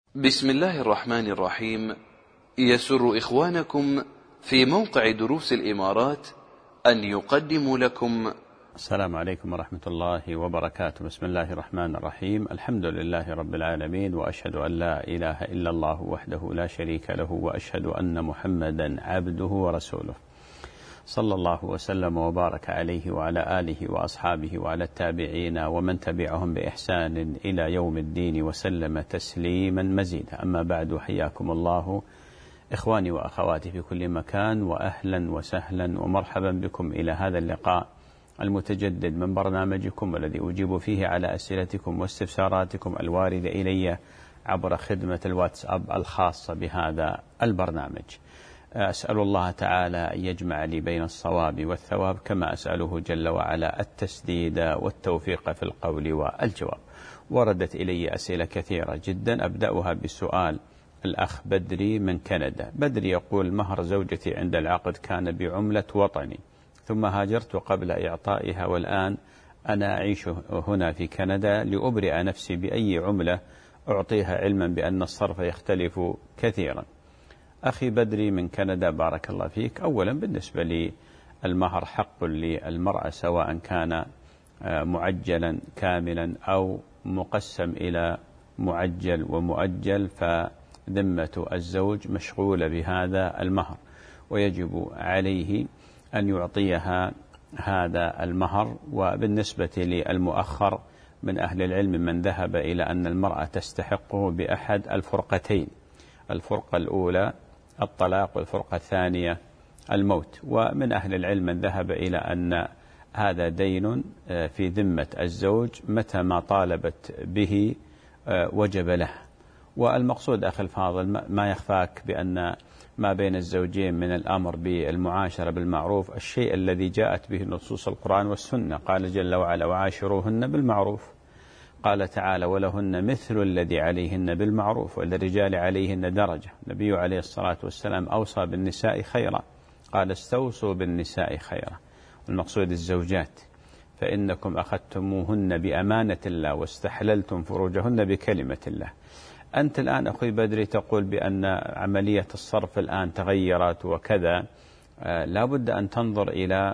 بسم الله الرحمن الرحيم. يسر إخوانكم في موقع دروس الإمارات أن يقدموا لكم. السلام عليكم ورحمة الله وبركاته. بسم الله الرحمن الرحيم. الحمد لله رب العالمين، وأشهد أن لا إله إلا الله وحده لا شريك له، وأشهد أن محمدا عبده ورسوله، صلى الله وسلم وبارك عليه وعلى آله وأصحابه وعلى التابعين ومن تبعهم بإحسان إلى يوم الدين وسلم تسليما مزيدا. أما بعد، حياكم الله إخواني وأخواتي في كل مكان، وأهلا وسهلا ومرحبا بكم إلى هذا اللقاء المتجدد من برنامجكم، والذي أجيب فيه على أسئلتكم واستفساراتكم الواردة إلي عبر خدمة الواتساب الخاصة بهذا البرنامج. أسأل الله تعالى أن يجمع لي بين الصواب والثواب، كما أسأله جل وعلا التسديد والتوفيق في القول والجواب. وردت إلي أسئلة كثيرة جدا، أبدأها بسؤال الأخ بدري من كندا. بدري يقول: مهر زوجتي عند العقد كان بعملة وطني، ثم هاجرت قبل إعطائها، والآن أنا أعيش هنا في كندا لأبرئ نفسي بأي عملة أعطيها، علما بأن الصرف يختلف كثيرا. أخي بدري من كندا، بارك الله فيك. أولا، بالنسبة لي المهر حق للمرأة، سواء كان معجلا كاملا أو مقسم إلى معجل ومؤجل، فذمة الزوج مشغولة بهذا المهر، ويجب عليه أن يعطيها هذا المهر. وبالنسبة للمؤخر، من أهل العلم من ذهب إلى أن المرأة تستحقه بأحد الفرقتين: الفرقة الأولى الطلاق، والفرقة الثانية الموت. ومن أهل العلم من ذهب إلى أن هذا دين في ذمة الزوج، متى ما طالبت به وجب له. والمقصود أخي الفاضل، ما يخفاك بأن ما بين الزوجين من الأمر بالمعاشرة بالمعروف الشيء الذي جاءت به نصوص القرآن والسنة. قال جل وعلا: وعاشروهن بالمعروف. قال تعالى: ولهن مثل الذي عليهن بالمعروف، وللرجال عليهن درجة. النبي عليه الصلاة والسلام أوصى بالنساء خيرا، قال: استوصوا بالنساء خيرا. المقصود الزوجات، فإنكم أخذتموهن بأمانة الله واستحللتم فروجهن بكلمة الله. أنت الآن أخي بدري تقول بأن عملية الصرف الآن تغيرت وكذا. لا بد أن تنظر إلى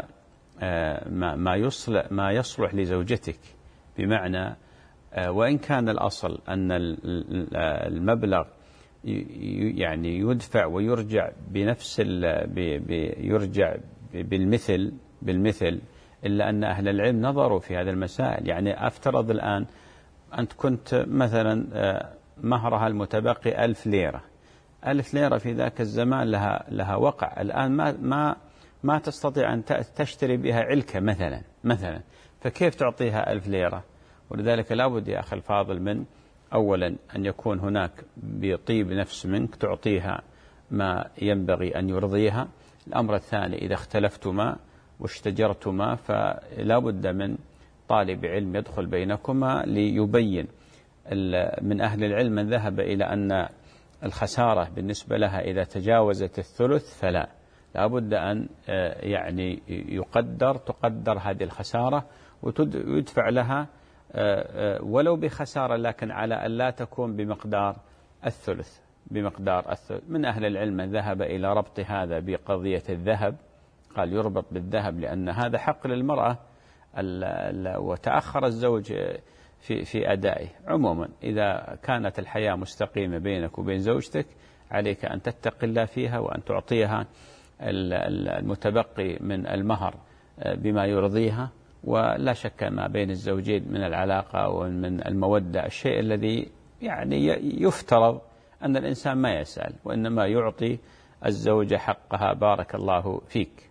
ما يصلح لزوجتك، بمعنى وإن كان الأصل أن المبلغ يعني يدفع ويرجع بنفس يرجع بالمثل، إلا أن أهل العلم نظروا في هذه المسائل. يعني أفترض الآن أنت كنت مثلا مهرها المتبقي 1000 ليرة. 1000 ليرة في ذاك الزمان لها وقع. الآن ما تستطيع أن تشتري بها علكة مثلا، فكيف تعطيها 1000 ليرة؟ ولذلك لا بد يا أخي الفاضل من أولا أن يكون هناك بطيب نفس منك تعطيها ما ينبغي أن يرضيها. الأمر الثاني، إذا اختلفتما واشتجرتما، فلا بد من طالب علم يدخل بينكما ليبين. من أهل العلم من ذهب إلى أن الخسارة بالنسبة لها إذا تجاوزت الثلث فلا بد أن يعني تقدر هذه الخسارة ويدفع لها ولو بخسارة، لكن على أن لا تكون بمقدار الثلث. من أهل العلم من ذهب إلى ربط هذا بقضية الذهب، قال يربط بالذهب لأن هذا حق للمرأة، وتأخر الزوج في أدائه. عموما إذا كانت الحياة مستقيمة بينك وبين زوجتك، عليك أن تتقي الله فيها، وأن تعطيها المتبقي من المهر بما يرضيها. ولا شك ما بين الزوجين من العلاقة ومن المودة الشيء الذي يعني يفترض أن الإنسان ما يسأل، وإنما يعطي الزوجة حقها. بارك الله فيك.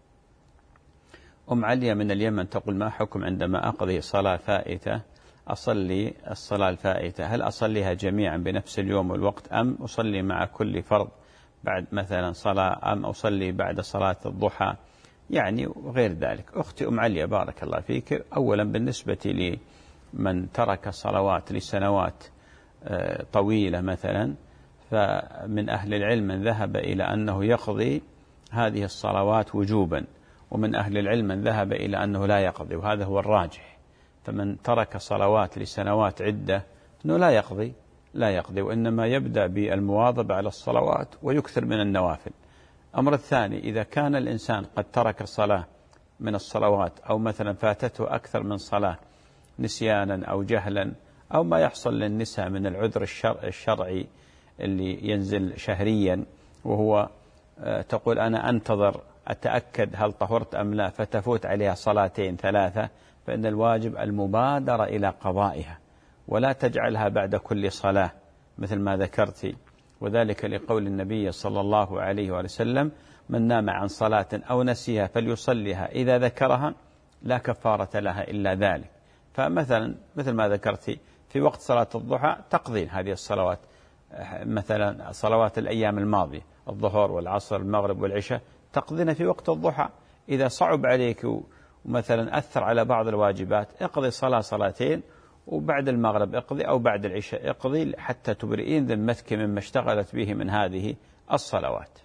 أم عليا من اليمن تقول: ما حكم عندما أقضي صلاة فائتة أصلي الصلاة الفائتة؟ هل أصليها جميعا بنفس اليوم والوقت، أم أصلي مع كل فرض بعد مثلا صلاة، أم أصلي بعد صلاة الضحى، يعني وغير ذلك؟ أختي أم عليا بارك الله فيك، أولا بالنسبة لمن ترك الصلوات لسنوات طويلة مثلا، فمن أهل العلم من ذهب إلى أنه يقضي هذه الصلوات وجوبا، ومن أهل العلم من ذهب إلى أنه لا يقضي، وهذا هو الراجح. فمن ترك صلوات لسنوات عدة أنه لا يقضي، لا يقضي، وإنما يبدأ بالمواظبة على الصلوات ويكثر من النوافل. الأمر الثاني، إذا كان الإنسان قد ترك صلاة من الصلوات أو مثلا فاتته أكثر من صلاة نسيانا أو جهلا أو ما يحصل للنساء من العذر الشرعي اللي ينزل شهريا، وهو تقول أنا أنتظر أتأكد هل طهرت أم لا، فتفوت عليها صلاتين ثلاثة، فإن الواجب المبادرة إلى قضائها ولا تجعلها بعد كل صلاة مثل ما ذكرت، وذلك لقول النبي صلى الله عليه وسلم: من نام عن صلاة أو نسيها فليصليها إذا ذكرها لا كفارة لها إلا ذلك. فمثلا مثل ما ذكرت في وقت صلاة الضحى تقضين هذه الصلوات، مثلا صلوات الأيام الماضية الظهر والعصر المغرب والعشاء تقضين في وقت الضحى. إذا صعب عليك ومثلا أثر على بعض الواجبات اقضي صلاتين، وبعد المغرب اقضي أو بعد العشاء اقضي حتى تبرئين ذمتك مما اشتغلت به من هذه الصلوات.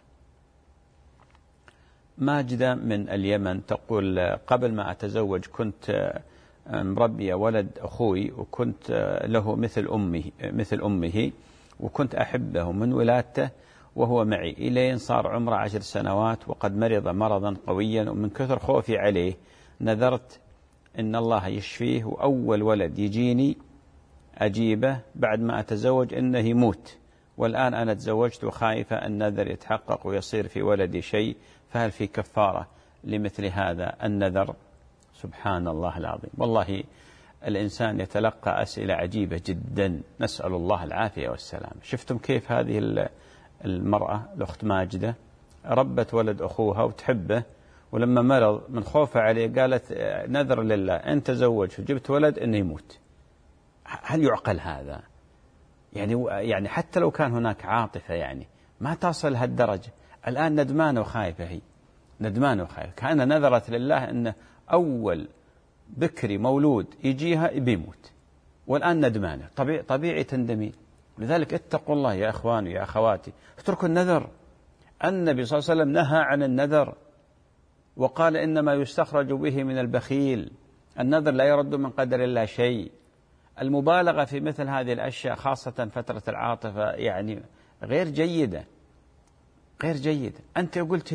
ماجدة من اليمن تقول: قبل ما أتزوج كنت مربية ولد أخوي، وكنت له مثل أمه، وكنت أحبه من ولادته وهو معي إلين صار عمره 10 سنوات، وقد مرض مرضا قويا، ومن كثر خوفي عليه نذرت إن الله يشفيه، وأول ولد يجيني أجيبه بعد ما أتزوج إنه يموت، والآن أنا تزوجت وخايفة أن النذر يتحقق ويصير في ولدي شيء، فهل في كفارة لمثل هذا النذر؟ سبحان الله العظيم. والله الإنسان يتلقى أسئلة عجيبة جدا، نسأل الله العافية والسلام. شفتم كيف هذه المرأة الأخت ماجدة ربت ولد أخوها وتحبه، ولما مرض من خوفها عليه قالت نذر لله أن تزوج وجبت ولد أنه يموت. هل يعقل هذا؟ يعني حتى لو كان هناك عاطفة يعني ما تصل هالدرجة. الآن ندمانة وخايفة، هي ندمانة وخايفة، كأنها نذرت لله أن أول بكري مولود يجيها بيموت، والآن ندمانة. طبيعي تندمين. لذلك اتقوا الله يا أخواني يا أخواتي، اتركوا النذر. النبي صلى الله عليه وسلم نهى عن النذر وقال إنما يستخرج به من البخيل. النذر لا يرد من قدر الله شيء. المبالغة في مثل هذه الأشياء خاصة فترة العاطفة يعني غير جيدة، غير جيدة. أنت قلت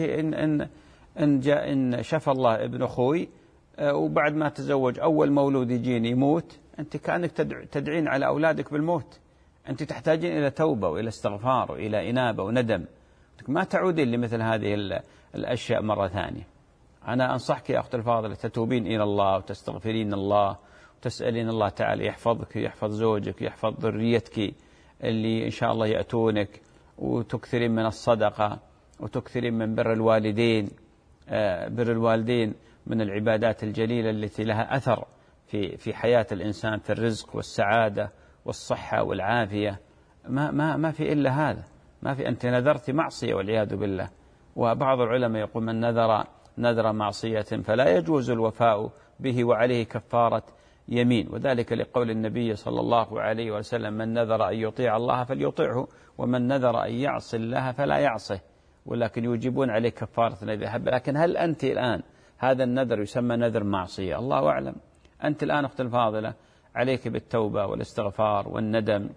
إن شفى الله ابن أخوي وبعد ما تزوج أول مولود يجيني يموت، أنت كأنك تدعين على أولادك بالموت. أنت تحتاجين إلى توبة وإلى استغفار وإلى إنابة وندم، ما تعودين لمثل هذه الأشياء مرة ثانية. أنا أنصحك يا أخت الفاضلة تتوبين إلى الله وتستغفرين الله وتسألين الله تعالى يحفظك، يحفظ زوجك، يحفظ ذريتك اللي إن شاء الله يأتونك، وتكثرين من الصدقة وتكثرين من بر الوالدين. بر الوالدين من العبادات الجليلة التي لها أثر في حياة الإنسان، في الرزق والسعادة والصحة والعافية. ما في إلا هذا، ما في. أنت نذرت معصية والعياذ بالله. وبعض العلماء يقول من نذر معصية فلا يجوز الوفاء به وعليه كفارة يمين، وذلك لقول النبي صلى الله عليه وسلم: من نذر أن يطيع الله فليطيعه، ومن نذر أن يعصي الله فلا يعصه، ولكن يوجبون عليه كفارة الذبح. لكن هل أنت الآن هذا النذر يسمى نذر معصية؟ الله أعلم. أنت الآن أخت الفاضلة عليك بالتوبة والاستغفار والندم،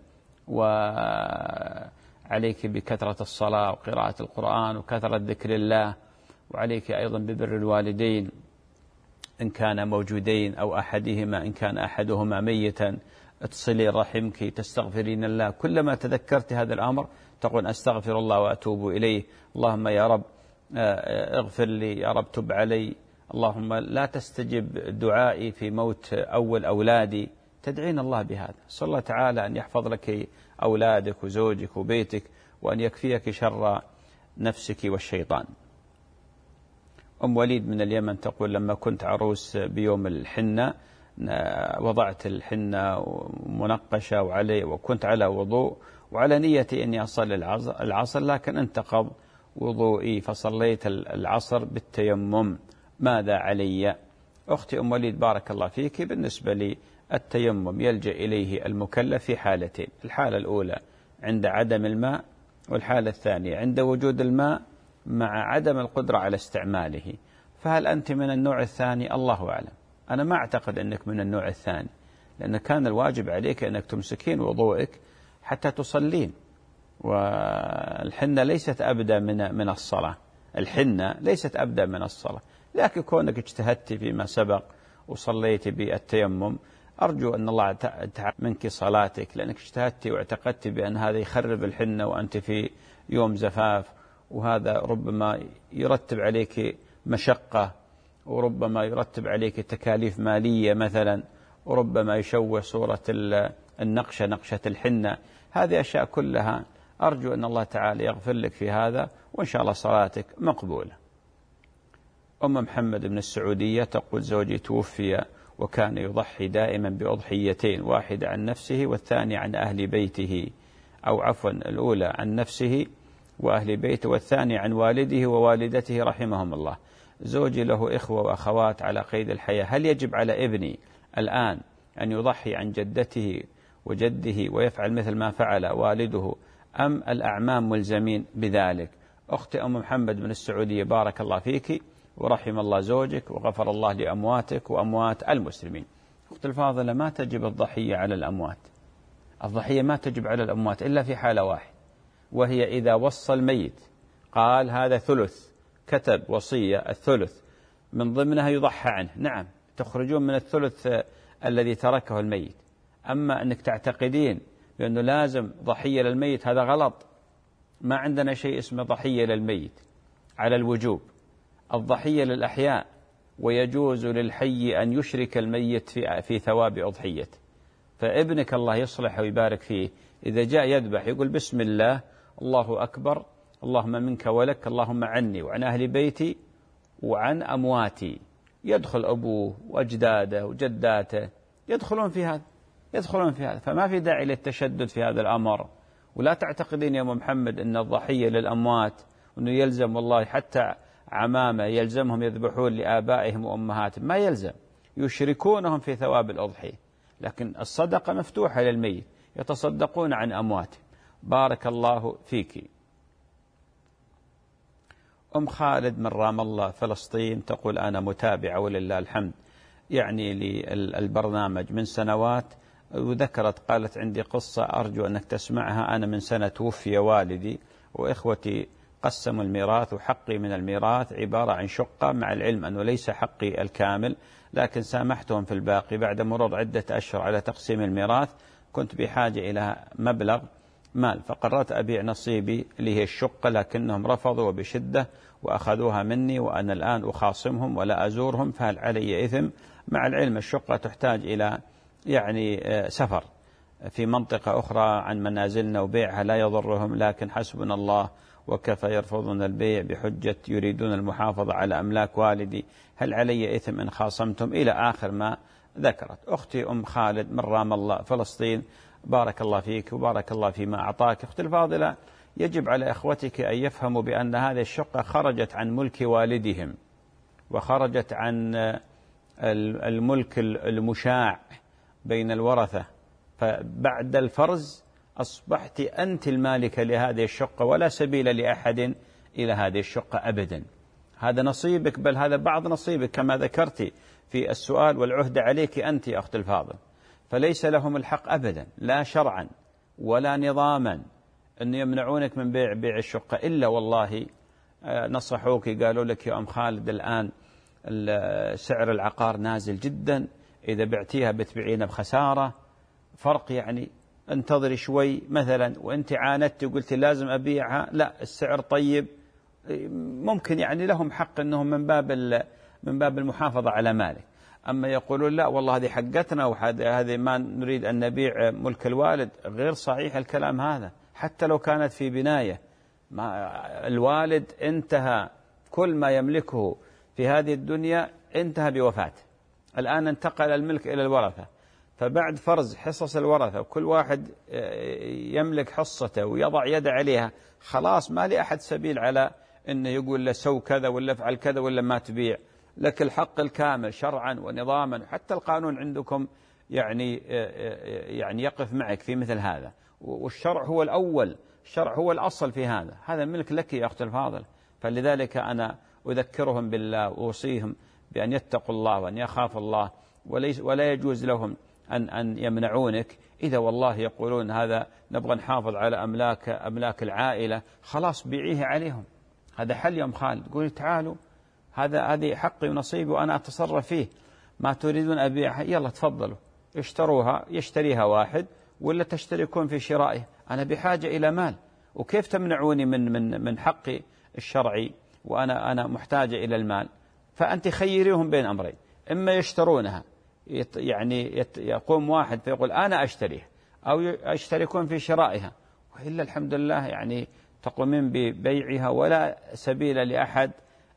وعليك بكثرة الصلاة وقراءة القرآن وكثرة ذكر الله، وعليك أيضا ببر الوالدين إن كان موجودين أو أحدهما، إن كان أحدهما ميتا اتصلي رحمك، تستغفرين الله. كلما تذكرت هذا الأمر تقول أستغفر الله وأتوب إليه. اللهم يا رب اغفر لي، يا رب تب علي، اللهم لا تستجب دعائي في موت أول أولادي. تدعين الله بهذا. صلى الله تعالى أن يحفظ لك أولادك وزوجك وبيتك، وأن يكفيك شر نفسك والشيطان. أم وليد من اليمن تقول: لما كنت عروس بيوم الحنة وضعت الحنة منقشة وكنت على وضوء وعلى نيتي أني أصلي العصر، لكن انتقض وضوئي فصليت العصر بالتيمم، ماذا علي؟ أختي أم وليد بارك الله فيك، بالنسبة لي التيمم يلجأ إليه المكلف في حالتين: الحالة الأولى عند عدم الماء، والحالة الثانية عند وجود الماء مع عدم القدرة على استعماله. فهل أنت من النوع الثاني؟ الله أعلم. أنا ما أعتقد أنك من النوع الثاني، لأن كان الواجب عليك أنك تمسكين وضوءك حتى تصلين. والحنة ليست أبدأ من الصلاة، الحنة ليست أبدأ من الصلاة، لكن كونك اجتهدت فيما سبق وصليت بالتيمم أرجو أن الله تعالى منك صلاتك، لأنك اجتهدت واعتقدت بأن هذا يخرب الحنة وأنت في يوم زفاف، وهذا ربما يرتب عليك مشقة، وربما يرتب عليك تكاليف مالية مثلا، وربما يشوه صورة النقشة، نقشة الحنة. هذه أشياء كلها أرجو أن الله تعالى يغفر لك في هذا، وإن شاء الله صلاتك مقبولة. أم محمد من السعودية تقول: زوجي توفي وكان يضحي دائما بأضحيتين، واحدة عن نفسه والثانية عن أهل بيته، أو عفوا الأولى عن نفسه وأهل بيته والثانية عن والده ووالدته رحمهم الله. زوجي له إخوة وأخوات على قيد الحياة، هل يجب على ابني الآن أن يضحي عن جدته وجده ويفعل مثل ما فعل والده، أم الأعمام ملزمين بذلك؟ أختي أم محمد من السعودية، بارك الله فيك ورحم الله زوجك وغفر الله لأمواتك وأموات المسلمين. أختي الفاضلة، ما تجب الضحية على الأموات، الضحية ما تجب على الأموات إلا في حالة واحد، وهي إذا وصى الميت قال هذا ثلث، كتب وصية الثلث من ضمنها يضحى عنه، نعم تخرجون من الثلث الذي تركه الميت. أما أنك تعتقدين بأنه لازم ضحية للميت، هذا غلط. ما عندنا شيء اسمه ضحية للميت على الوجوب، الضحية للأحياء، ويجوز للحي أن يشرك الميت في ثواب أضحيته. فابنك الله يصلح ويبارك فيه إذا جاء يذبح يقول بسم الله، الله أكبر، اللهم منك ولك، اللهم عني وعن أهل بيتي وعن أمواتي. يدخل أبوه وأجداده وجداته يدخلون في هذا، فما في داعي للتشدد في هذا الأمر. ولا تعتقدين يا أم محمد أن الضحية للأموات وأنه يلزم، والله حتى عمامة يلزمهم يذبحون لآبائهم وأمهاتهم، ما يلزم، يشركونهم في ثواب الأضحية، لكن الصدقة مفتوحة للميت، يتصدقون عن أمواتهم. بارك الله فيك. أم خالد من رام الله فلسطين تقول: أنا متابعة ولله الحمد يعني للبرنامج من سنوات، وذكرت قالت: عندي قصة أرجو أنك تسمعها. أنا من سنة توفي والدي وإخوتي قسموا الميراث، وحقي من الميراث عبارة عن شقة، مع العلم أنه ليس حقي الكامل، لكن سامحتهم في الباقي. بعد مرور عدة أشهر على تقسيم الميراث كنت بحاجة إلى مبلغ مال، فقررت أبيع نصيبي اللي هي الشقة، لكنهم رفضوا بشدة وأخذوها مني، وأنا الآن أخاصمهم ولا أزورهم، فهل علي إثم؟ مع العلم الشقة تحتاج إلى يعني سفر في منطقة أخرى عن منازلنا، وبيعها لا يضرهم، لكن حسبنا الله وكفى، يرفضون البيع بحجة يريدون المحافظة على أملاك والدي، هل علي إثم إن خاصمتم؟ إلى آخر ما ذكرت. أختي أم خالد من رام الله فلسطين، بارك الله فيك وبارك الله فيما أعطاك. أختي الفاضلة، يجب على إخوتك أن يفهموا بأن هذه الشقة خرجت عن ملك والدهم، وخرجت عن الملك المشاع بين الورثة، فبعد الفرز أصبحت أنت المالكة لهذه الشقة، ولا سبيل لأحد إلى هذه الشقة أبدا. هذا نصيبك، بل هذا بعض نصيبك كما ذكرت في السؤال، والعهد عليك أنت يا أخت الفاضل. فليس لهم الحق أبدا، لا شرعا ولا نظاما، أن يمنعونك من بيع الشقة، إلا والله نصحوك قالوا لك يا أم خالد الآن سعر العقار نازل جدا، إذا بعتيها بتبيعينها بخسارة، فرق يعني انتظري شوي مثلا، وانت عاندتي وقلتي لازم أبيعها، لا السعر طيب، ممكن يعني لهم حق أنهم من باب المحافظة على مالك. أما يقولون لا والله هذه حقتنا وهذه ما نريد أن نبيع ملك الوالد، غير صحيح الكلام هذا، حتى لو كانت في بناية. الوالد انتهى كل ما يملكه في هذه الدنيا انتهى بوفاته، الآن انتقل الملك إلى الورثة، فبعد فرز حصص الورثة وكل واحد يملك حصته ويضع يده عليها، خلاص ما لي أحد سبيل على أنه يقول له سو كذا ولا افعل كذا ولا ما تبيع. لك الحق الكامل شرعا ونظاما، حتى القانون عندكم يعني يقف معك في مثل هذا، والشرع هو الأول، الشرع هو الأصل في هذا ملك لك يا أخت الفاضل. فلذلك أنا أذكرهم بالله وأوصيهم بأن يتقوا الله وأن يخافوا الله، ولا يجوز لهم أن يمنعونك. إذا والله يقولون هذا نبغى نحافظ على أملاك العائلة، خلاص بيعيه عليهم، هذا حل يوم خالد. تقول تعالوا هذه حقي ونصيبي وأنا أتصرف فيه، ما تريدون أبيعها يلا تفضلوا اشتروها، يشتريها واحد ولا تشتركون في شرائها، أنا بحاجة إلى مال، وكيف تمنعوني من حقي الشرعي وأنا محتاجة إلى المال؟ فأنت خيريهم بين أمرين، إما يشترونها يعني يقوم واحد فيقول أنا أشتريها، أو يشتركون في شرائها، وإلا الحمد لله يعني تقومين ببيعها ولا سبيل لأحد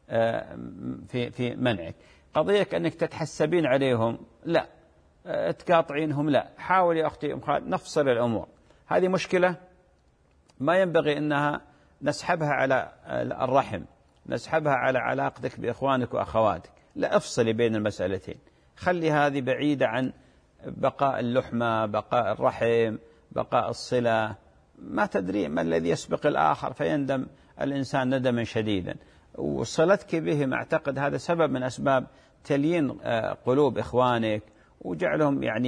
في منعك. قضيك أنك تتحسبين عليهم لا، تقاطعينهم لا، حاول يا أختي نفصل الأمور. هذه مشكلة ما ينبغي أنها نسحبها على الرحم، نسحبها على علاقتك بإخوانك وأخواتك، لا، افصلي بين المسألتين، خلي هذه بعيدة عن بقاء اللحمة، بقاء الرحم، بقاء الصلة. ما تدري ما الذي يسبق الآخر فيندم الإنسان ندما شديدا، وصلتك بهم أعتقد هذا سبب من أسباب تليين قلوب إخوانك وجعلهم يعني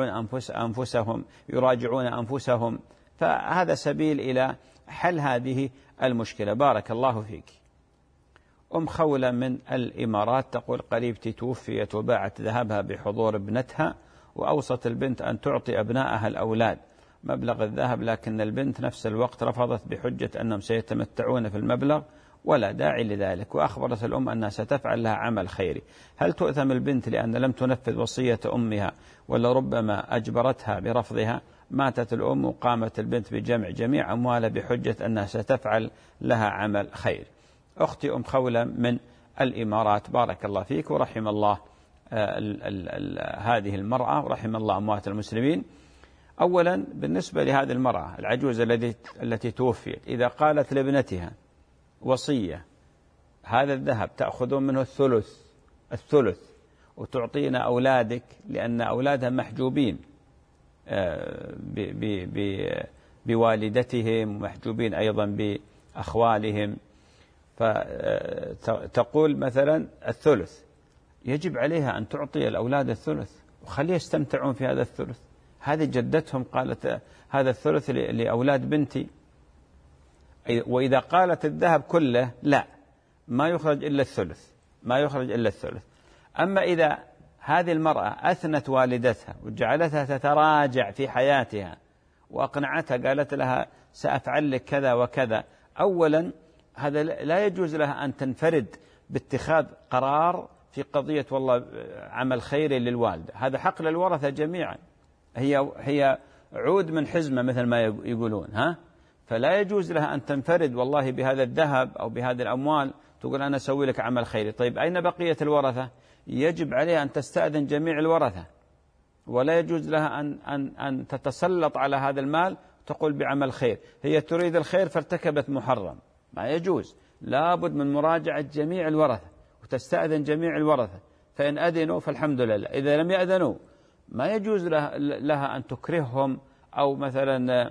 يراجعون أنفسهم، فهذا سبيل إلى حل هذه المشكلة. بارك الله فيك. أم خولة من الإمارات تقول قريبتي توفيت وباعت ذهبها بحضور ابنتها، وأوصت البنت أن تعطي أبنائها الأولاد مبلغ الذهب، لكن البنت نفس الوقت رفضت بحجة أنهم سيتمتعون في المبلغ ولا داعي لذلك، وأخبرت الأم أنها ستفعل لها عمل خيري. هل تؤثم البنت لأن لم تنفذ وصية أمها، ولا ربما أجبرتها برفضها؟ ماتت الأم وقامت البنت بجمع جميع أموالها بحجة أنها ستفعل لها عمل خير. أختي أم خولة من الإمارات، بارك الله فيك ورحم الله هذه المرأة ورحم الله أموات المسلمين. أولا بالنسبة لهذه المرأة العجوز التي توفيت، إذا قالت لابنتها وصية هذا الذهب تأخذون منه الثلث وتعطينا أولادك، لأن أولادها محجوبين بوالدتهم ومحجوبين أيضا بأخوالهم، فتقول مثلا الثلث، يجب عليها أن تعطي الأولاد الثلث وخليه يستمتعون في هذا الثلث. هذه جدتهم قالت هذا الثلث لأولاد بنتي. وإذا قالت الذهب كله لا، ما يخرج إلا الثلث. أما إذا هذه المرأة أثنت والدتها وجعلتها تتراجع في حياتها وأقنعتها، قالت لها سأفعل لك كذا وكذا، أولا هذا لا يجوز لها أن تنفرد باتخاذ قرار في قضية والله عمل خيري للوالدة، هذا حق للورثة جميعا، هي عود من حزمة مثل ما يقولون، فلا يجوز لها أن تنفرد والله بهذا الذهب أو بهذه الأموال تقول أنا أسوي لك عمل خيري. طيب أين بقية الورثة؟ يجب عليها أن تستأذن جميع الورثة، ولا يجوز لها أن تتسلط على هذا المال تقول بعمل خير، هي تريد الخير فارتكبت محرم، ما يجوز، لابد من مراجعة جميع الورثة وتستأذن جميع الورثة، فإن أذنوا فالحمد لله، إذا لم يأذنوا ما يجوز لها أن تكرههم أو مثلا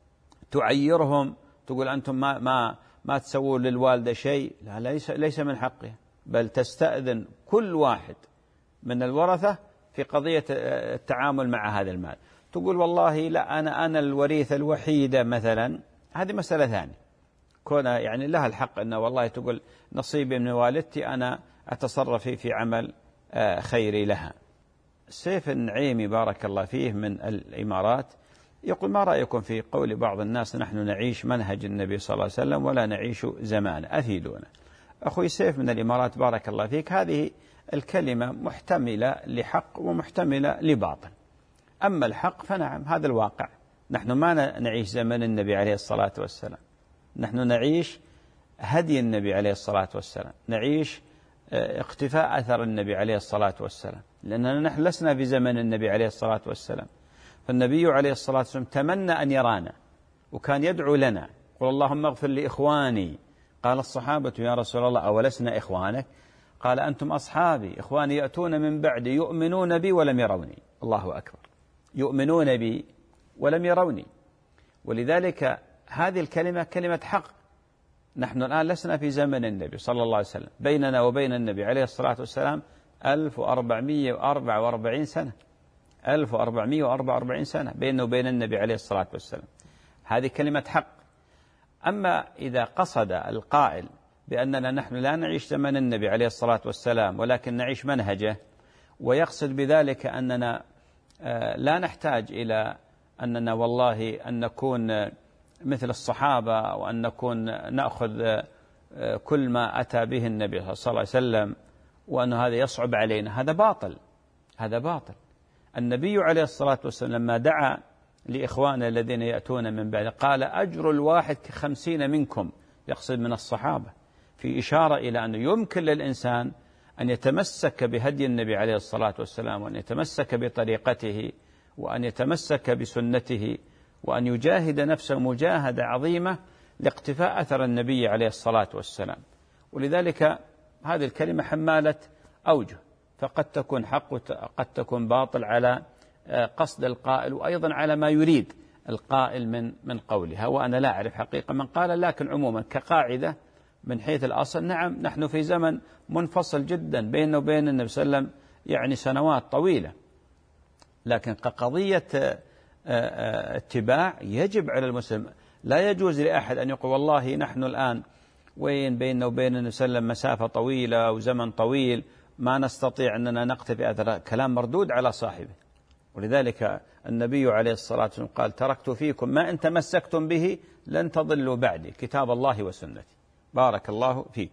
تعيرهم، تقول أنتم ما تسوون للوالدة شيء، لا، ليس من حقها، بل تستأذن كل واحد من الورثة في قضية التعامل مع هذا المال. تقول والله لا أنا الوريثة الوحيدة مثلا، هذه مسألة ثانية، كون يعني لها الحق أن والله تقول نصيبي من والدتي أنا أتصرف في عمل خيري لها. سيف النعيمي بارك الله فيه من الإمارات يقول ما رأيكم في قول بعض الناس نحن نعيش منهج النبي صلى الله عليه وسلم ولا نعيش زمانه، أفيدونا. أخوي سيف من الإمارات بارك الله فيك، هذه الكلمة محتملة لحق ومحتملة لباطل. أما الحق فنعم هذا الواقع، نحن ما نعيش زمن النبي عليه الصلاة والسلام، نحن نعيش هدي النبي عليه الصلاة والسلام، نعيش اقتفاء أثر النبي عليه الصلاة والسلام، لأننا نحن لسنا في زمن النبي عليه الصلاة والسلام. فالنبي عليه الصلاة والسلام تمنى أن يرانا وكان يدعو لنا، قل اللهم اغفر لإخواني. قال الصحابة يا رسول الله أولسنا إخوانك؟ قال أنتم أصحابي، إخواني يأتون من بعدي يؤمنون بي ولم يروني. الله أكبر، يؤمنون بي ولم يروني. ولذلك هذه الكلمة كلمة حق. نحن الآن لسنا في زمن النبي صلى الله عليه وسلم، بيننا وبين النبي عليه الصلاة والسلام 1444 سنة، 1444 سنة بينه وبين النبي عليه الصلاة والسلام. هذه كلمة حق. أما إذا قصد القائل بأننا نحن لا نعيش زمن النبي عليه الصلاة والسلام ولكن نعيش منهجه، ويقصد بذلك أننا لا نحتاج إلى أننا والله أن نكون مثل الصحابة وأن نكون نأخذ كل ما أتى به النبي صلى الله عليه وسلم وأن هذا يصعب علينا، هذا باطل. هذا باطل. النبي عليه الصلاة والسلام لما دعا لإخوانه الذين يأتون من بعد قال أجر الواحد ك50 منكم، يقصد من الصحابة، في إشارة إلى أنه يمكن للإنسان أن يتمسك بهدي النبي عليه الصلاة والسلام، وأن يتمسك بطريقته، وأن يتمسك بسنته، وأن يجاهد نفسه مجاهدة عظيمة لاقتفاء أثر النبي عليه الصلاة والسلام. ولذلك هذه الكلمة حمالة أوجه، فقد تكون حق وقد تكون باطل على قصد القائل، وأيضا على ما يريد القائل من قولها، وأنا لا أعرف حقيقة من قال. لكن عموما كقاعدة من حيث الأصل، نعم نحن في زمن منفصل جدا بيننا وبين النبي صلى الله عليه وسلم يعني سنوات طويلة، لكن كقضية اتباع يجب على المسلم. لا يجوز لأحد أن يقول والله نحن الآن وين بيننا وبين النبي صلى الله عليه وسلم مسافة طويلة وزمن طويل ما نستطيع أننا نقتفي أثره، كلام مردود على صاحبه. ولذلك النبي عليه الصلاة والسلام قال تركت فيكم ما إن تمسكتم به لن تضلوا بعدي، كتاب الله وسنتي. بارك الله فيك.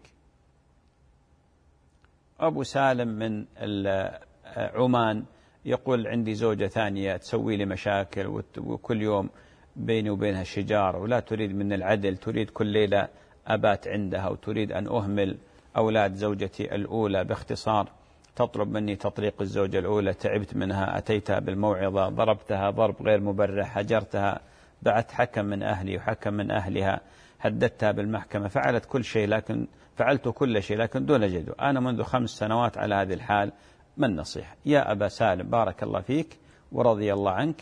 أبو سالم من عمان يقول عندي زوجة ثانية تسوي لي مشاكل وكل يوم بيني وبينها شجار، ولا تريد من العدل، تريد كل ليلة أبات عندها، وتريد أن أهمل أولاد زوجتي الأولى. باختصار تطلب مني تطليق الزوجة الأولى، تعبت منها، أتيتها بالموعظة، ضربتها ضرب غير مبرح، هجرتها، بعت حكم من أهلي وحكم من أهلها، هددتها بالمحكمة، فعلت كل شيء، لكن فعلت كل شيء لكن دون جدوى. أنا منذ 5 سنوات على هذه الحال، ما النصيحة؟ يا أبا سالم بارك الله فيك ورضي الله عنك،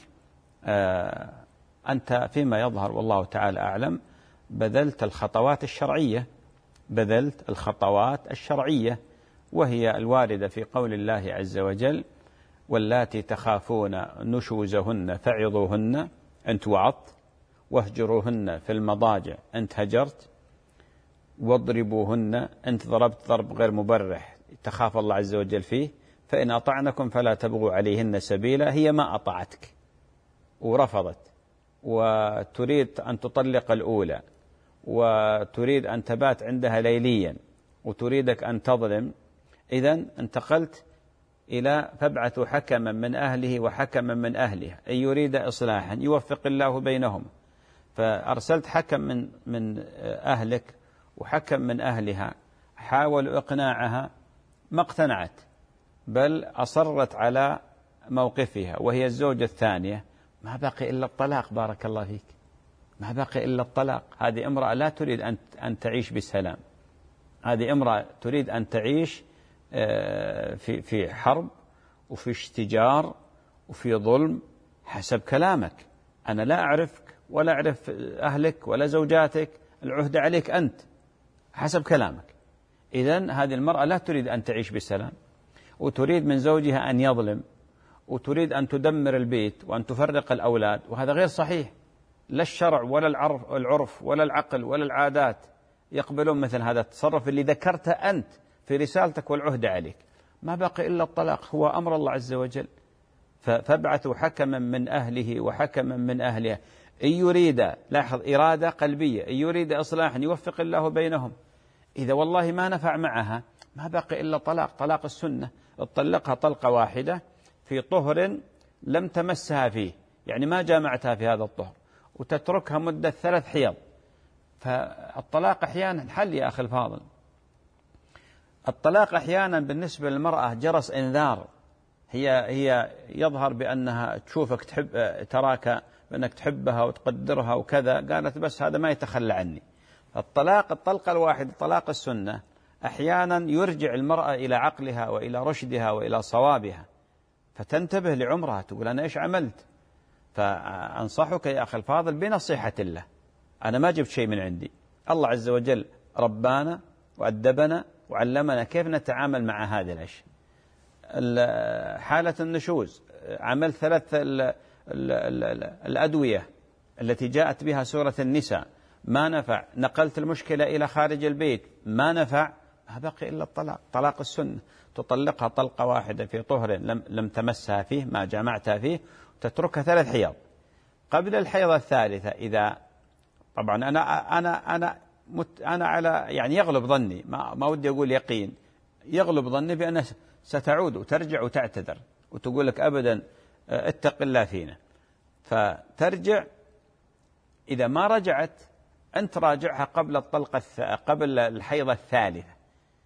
أنت فيما يظهر والله تعالى أعلم بذلت الخطوات الشرعية، بذلت الخطوات الشرعية، وهي الواردة في قول الله عز وجل واللاتي تخافون نشوزهن فعظوهن، أنت وعظت، واهجروهن في المضاجع، أنت هجرت، واضربوهن، أنت ضربت ضرب غير مبرح تخاف الله عز وجل فيه، فإن أطعنكم فلا تبغوا عليهن سبيلا. هي ما أطعتك ورفضت وتريد أن تطلق الأولى وتريد أن تبات عندها ليليا وتريدك أن تظلم، إذن انتقلت إلى فابعثوا حكما من أهله وحكما من أهلها إن يريد إصلاحا يوفق الله بينهم. فأرسلت حكم من أهلك وحكم من أهلها، حاولوا إقناعها ما اقتنعت، بل أصرت على موقفها وهي الزوجة الثانية، ما بقي إلا الطلاق. بارك الله فيك، ما بقي إلا الطلاق. هذه امرأة لا تريد أن تعيش بسلام، هذه امرأة تريد أن تعيش في حرب وفي اشتجار وفي ظلم حسب كلامك. أنا لا أعرفك ولا أعرف أهلك ولا زوجاتك، العهد عليك أنت حسب كلامك. إذن هذه المرأة لا تريد أن تعيش بسلام، وتريد من زوجها أن يظلم، وتريد أن تدمر البيت وأن تفرق الأولاد، وهذا غير صحيح. لا الشرع ولا العرف ولا العقل ولا العادات يقبلون مثل هذا التصرف اللي ذكرته أنت في رسالتك والعهد عليك. ما بقي إلا الطلاق، هو أمر الله عز وجل. فابعثوا حكما من أهله وحكما من أهلها إن يريد، لاحظ إرادة قلبية، إن يريد إصلاحا يوفق الله بينهم. إذا والله ما نفع معها ما بقي إلا طلاق السنة، اطلقها طلقة واحدة في طهر لم تمسها فيه، يعني ما جامعتها في هذا الطهر، وتتركها مدة 3 حيض. فالطلاق أحيانا حل يا أخي الفاضل. الطلاق أحيانا بالنسبة للمرأة جرس إنذار، هي يظهر بأنها تشوفك تراك بأنك تحبها وتقدرها وكذا، قالت بس هذا ما يتخلى عني. الطلقة الواحدة طلاق السنة أحيانا يرجع المرأة إلى عقلها وإلى رشدها وإلى صوابها، فتنتبه لعمرها، تقول أنا إيش عملت. فأنصحك يا أخي الفاضل بنصيحة الله، أنا ما جبت شيء من عندي، الله عز وجل ربانا وأدبنا وعلمنا كيف نتعامل مع هذه الأشياء. حالة النشوز، عملت 3 الأدوية التي جاءت بها سورة النساء ما نفع، نقلت المشكلة إلى خارج البيت ما نفع، ما بقي إلا الطلاق، طلاق السنة، تطلقها طلقة واحدة في طهر لم تمسها فيه ما جامعتها فيه، تتركها 3 حيض. قبل الحيضة الثالثة إذا طبعا أنا على يعني يغلب ظني، ما ودي أقول يقين، يغلب ظني بأنها ستعود وترجع وتعتذر وتقول لك أبدا اتق الله فينا، فترجع. إذا ما رجعت أنت راجعها قبل الطلقة قبل الحيضة الثالثة.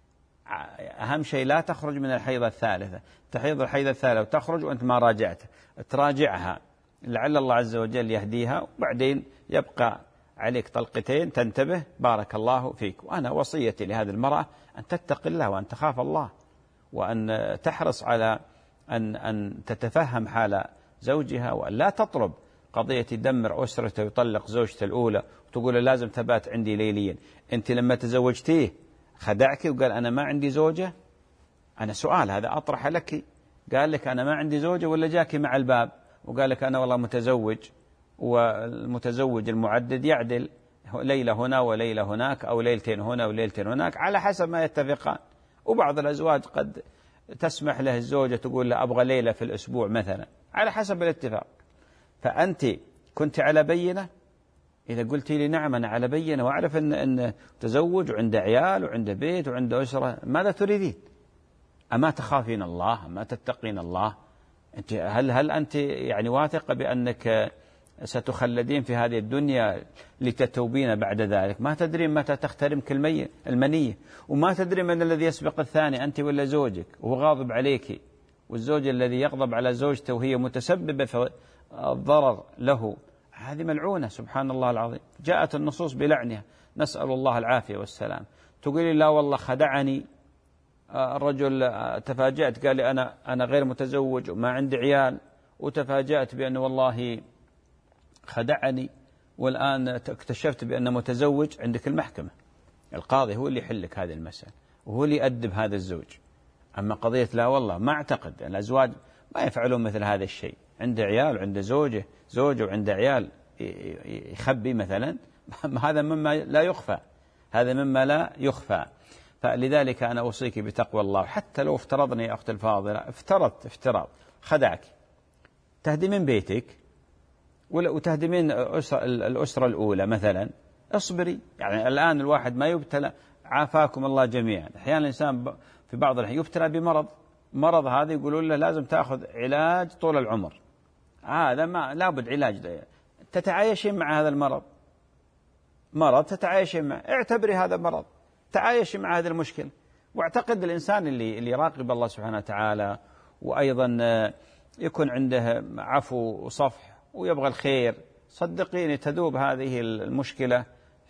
أهم شيء لا تخرج من الحيضة الثالثة، تحيض الحيضة الثالثة وتخرج وأنت ما راجعتها، تراجعها لعل الله عز وجل يهديها، وبعدين يبقى عليك طلقتين تنتبه بارك الله فيك. وأنا وصيتي لهذه المرأة أن تتق الله وأن تخاف الله، وأن تحرص على أن تتفهم حال زوجها، وأن لا تطلب قضية يدمر أسرته ويطلق زوجته الأولى وتقول لازم تبات عندي ليليا. أنت لما تزوجتيه خدعك وقال أنا ما عندي زوجة؟ أنا سؤال هذا أطرح لك، قال لك أنا ما عندي زوجة ولا جاك مع الباب وقال لك أنا والله متزوج، والمتزوج المعدد يعدل ليلة هنا وليلة هناك، أو ليلتين هنا وليلتين هناك على حسب ما يتفقان. وبعض الأزواج قد تسمح له الزوجة تقول له أبغى ليلة في الأسبوع مثلا على حسب الاتفاق. فأنت كنت على بينة؟ إذا قلت لي نعم أنا على بينة وأعرف أن تزوج وعنده عيال وعنده بيت وعنده أسرة، ماذا تريدين؟ أما تخافين الله؟ أما تتقين الله؟ أنت هل أنت يعني واثقة بأنك ستخلدين في هذه الدنيا لتتوبين بعد ذلك؟ ما تدرين متى تخترمك المنية، وما تدري من الذي يسبق الثاني، أنت ولا زوجك وهو غاضب عليك، والزوج الذي يغضب على زوجته وهي متسببة في الضرر له هذه ملعونة سبحان الله العظيم، جاءت النصوص بلعنها، نسأل الله العافية والسلام. تقولي لا والله خدعني الرجل، تفاجأت قال لي أنا غير متزوج وما عندي عيال، وتفاجأت بأنه والله خدعني، والآن اكتشفت بأنه متزوج. عندك المحكمة، القاضي هو اللي يحلك هذه المسألة وهو اللي يؤدب هذا الزوج. أما قضية لا والله ما أعتقد الأزواج ما يفعلون مثل هذا الشيء، عنده عيال وعنده زوجة وعنده عيال يخبي مثلا، هذا مما لا يخفى، هذا مما لا يخفى. فلذلك أنا أوصيك بتقوى الله. حتى لو افترضني يا أخت الفاضلة افترضت افتراض خدعك، تهدمين بيتك وتهدمين الأسرة الأولى مثلا، اصبري. يعني الآن الواحد ما يبتلى، عافاكم الله جميعا، أحيانا الإنسان في بعض الأحيان يبتلى مرض هذا يقولون له لازم تأخذ علاج طول العمر، هذا ما لابد علاج، تتعايشين مع هذا مرض تتعايشين معه، اعتبري هذا مرض، تعايشي مع هذه المشكلة. واعتقد الإنسان اللي يراقب الله سبحانه وتعالى وأيضا يكون عنده عفو وصفح ويبغى الخير، صدقيني تذوب هذه المشكلة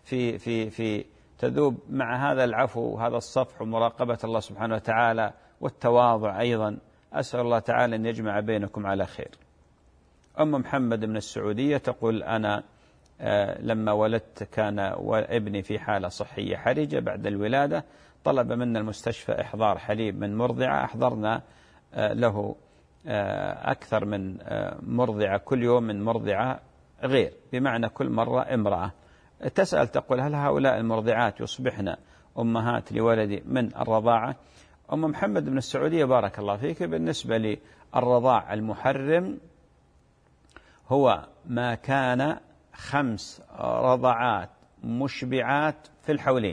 في تذوب مع هذا العفو وهذا الصفح ومراقبة الله سبحانه وتعالى والتواضع أيضا. أسأل الله تعالى أن يجمع بينكم على خير. أم محمد من السعودية تقول أنا لما ولدت كان ابني في حالة صحية حرجة بعد الولادة، طلب منا المستشفى إحضار حليب من مرضعة، أحضرنا له أكثر من مرضعة كل يوم من مرضعة غير، بمعنى كل مرة امرأة. تسأل تقول هل هؤلاء المرضعات يصبحن أمهات لولدي من الرضاعة؟ أم محمد من السعودية بارك الله فيك، بالنسبة للرضاع المحرم هو ما كان 5 رضعات مشبعات في الحولين،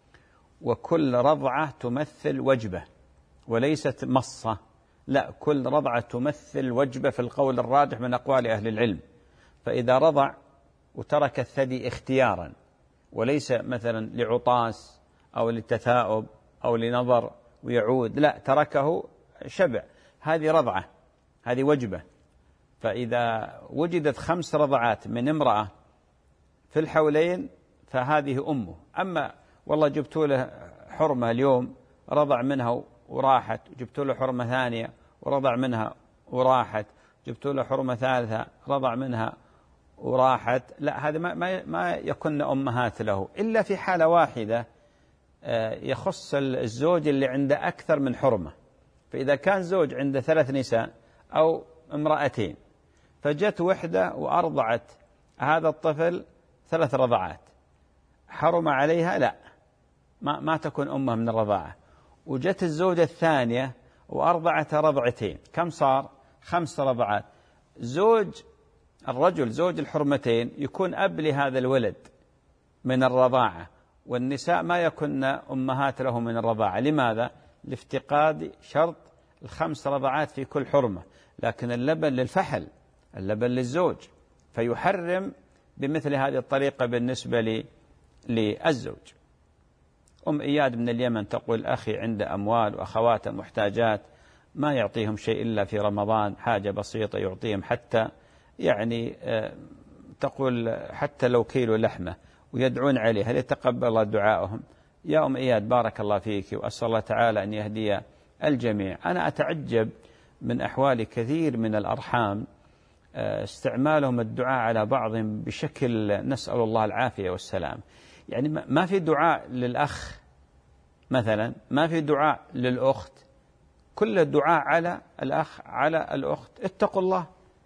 وكل رضعة تمثل وجبة وليست مصة، لا كل رضعة تمثل وجبة في القول الراجح من أقوال أهل العلم. فإذا رضع وترك الثدي اختيارا وليس مثلا لعطاس أو للتثاؤب أو لنظر ويعود، لا تركه شبع، هذه رضعة، هذه وجبة. فإذا وجدت 5 رضعات من امرأة في الحولين فهذه أمه. أما والله جبت له حرمة اليوم رضع منها وراحت، جبت له حرمة ثانية ورضع منها وراحت، جبت له حرمة ثالثة رضع منها وراحت، لا هذا ما يكون أمهات له إلا في حالة واحدة يخص الزوج اللي عنده أكثر من حرمة. فإذا كان زوج عنده 3 نساء أو امرأتين، فجت وحدة وأرضعت هذا الطفل 3 رضعات، حرم عليها؟ لا، ما تكون أمه من الرضاعة. وجت الزوجة الثانية وأرضعت رضعتين، كم صار؟ 5 رضعات. الرجل زوج الحرمتين يكون أب لهذا الولد من الرضاعة، والنساء ما يكن أمهات له من الرضاعة. لماذا؟ لافتقاد شرط 5 رضعات في كل حرمة. لكن اللبن للفحل، اللبن للزوج، فيحرم بمثل هذه الطريقة بالنسبة للزوج. إياد من اليمن تقول: أخي عنده أموال وأخوات محتاجات، ما يعطيهم شيء إلا في رمضان، حاجة بسيطة يعطيهم، حتى يعني تقول حتى لو كيلو لحمة، ويدعون عليه، هل يتقبل الله دعائهم؟ يا إياد بارك الله فيك، وأسأل الله تعالى أن يهدي الجميع. أنا أتعجب من أحوال كثير من الأرحام، استعمالهم الدعاء على بعضهم بشكل نسأل الله العافية والسلام. يعني ما في دعاء للأخ مثلا، ما في دعاء للأخت، كل الدعاء على الأخ على الأخت. اتقوا الله.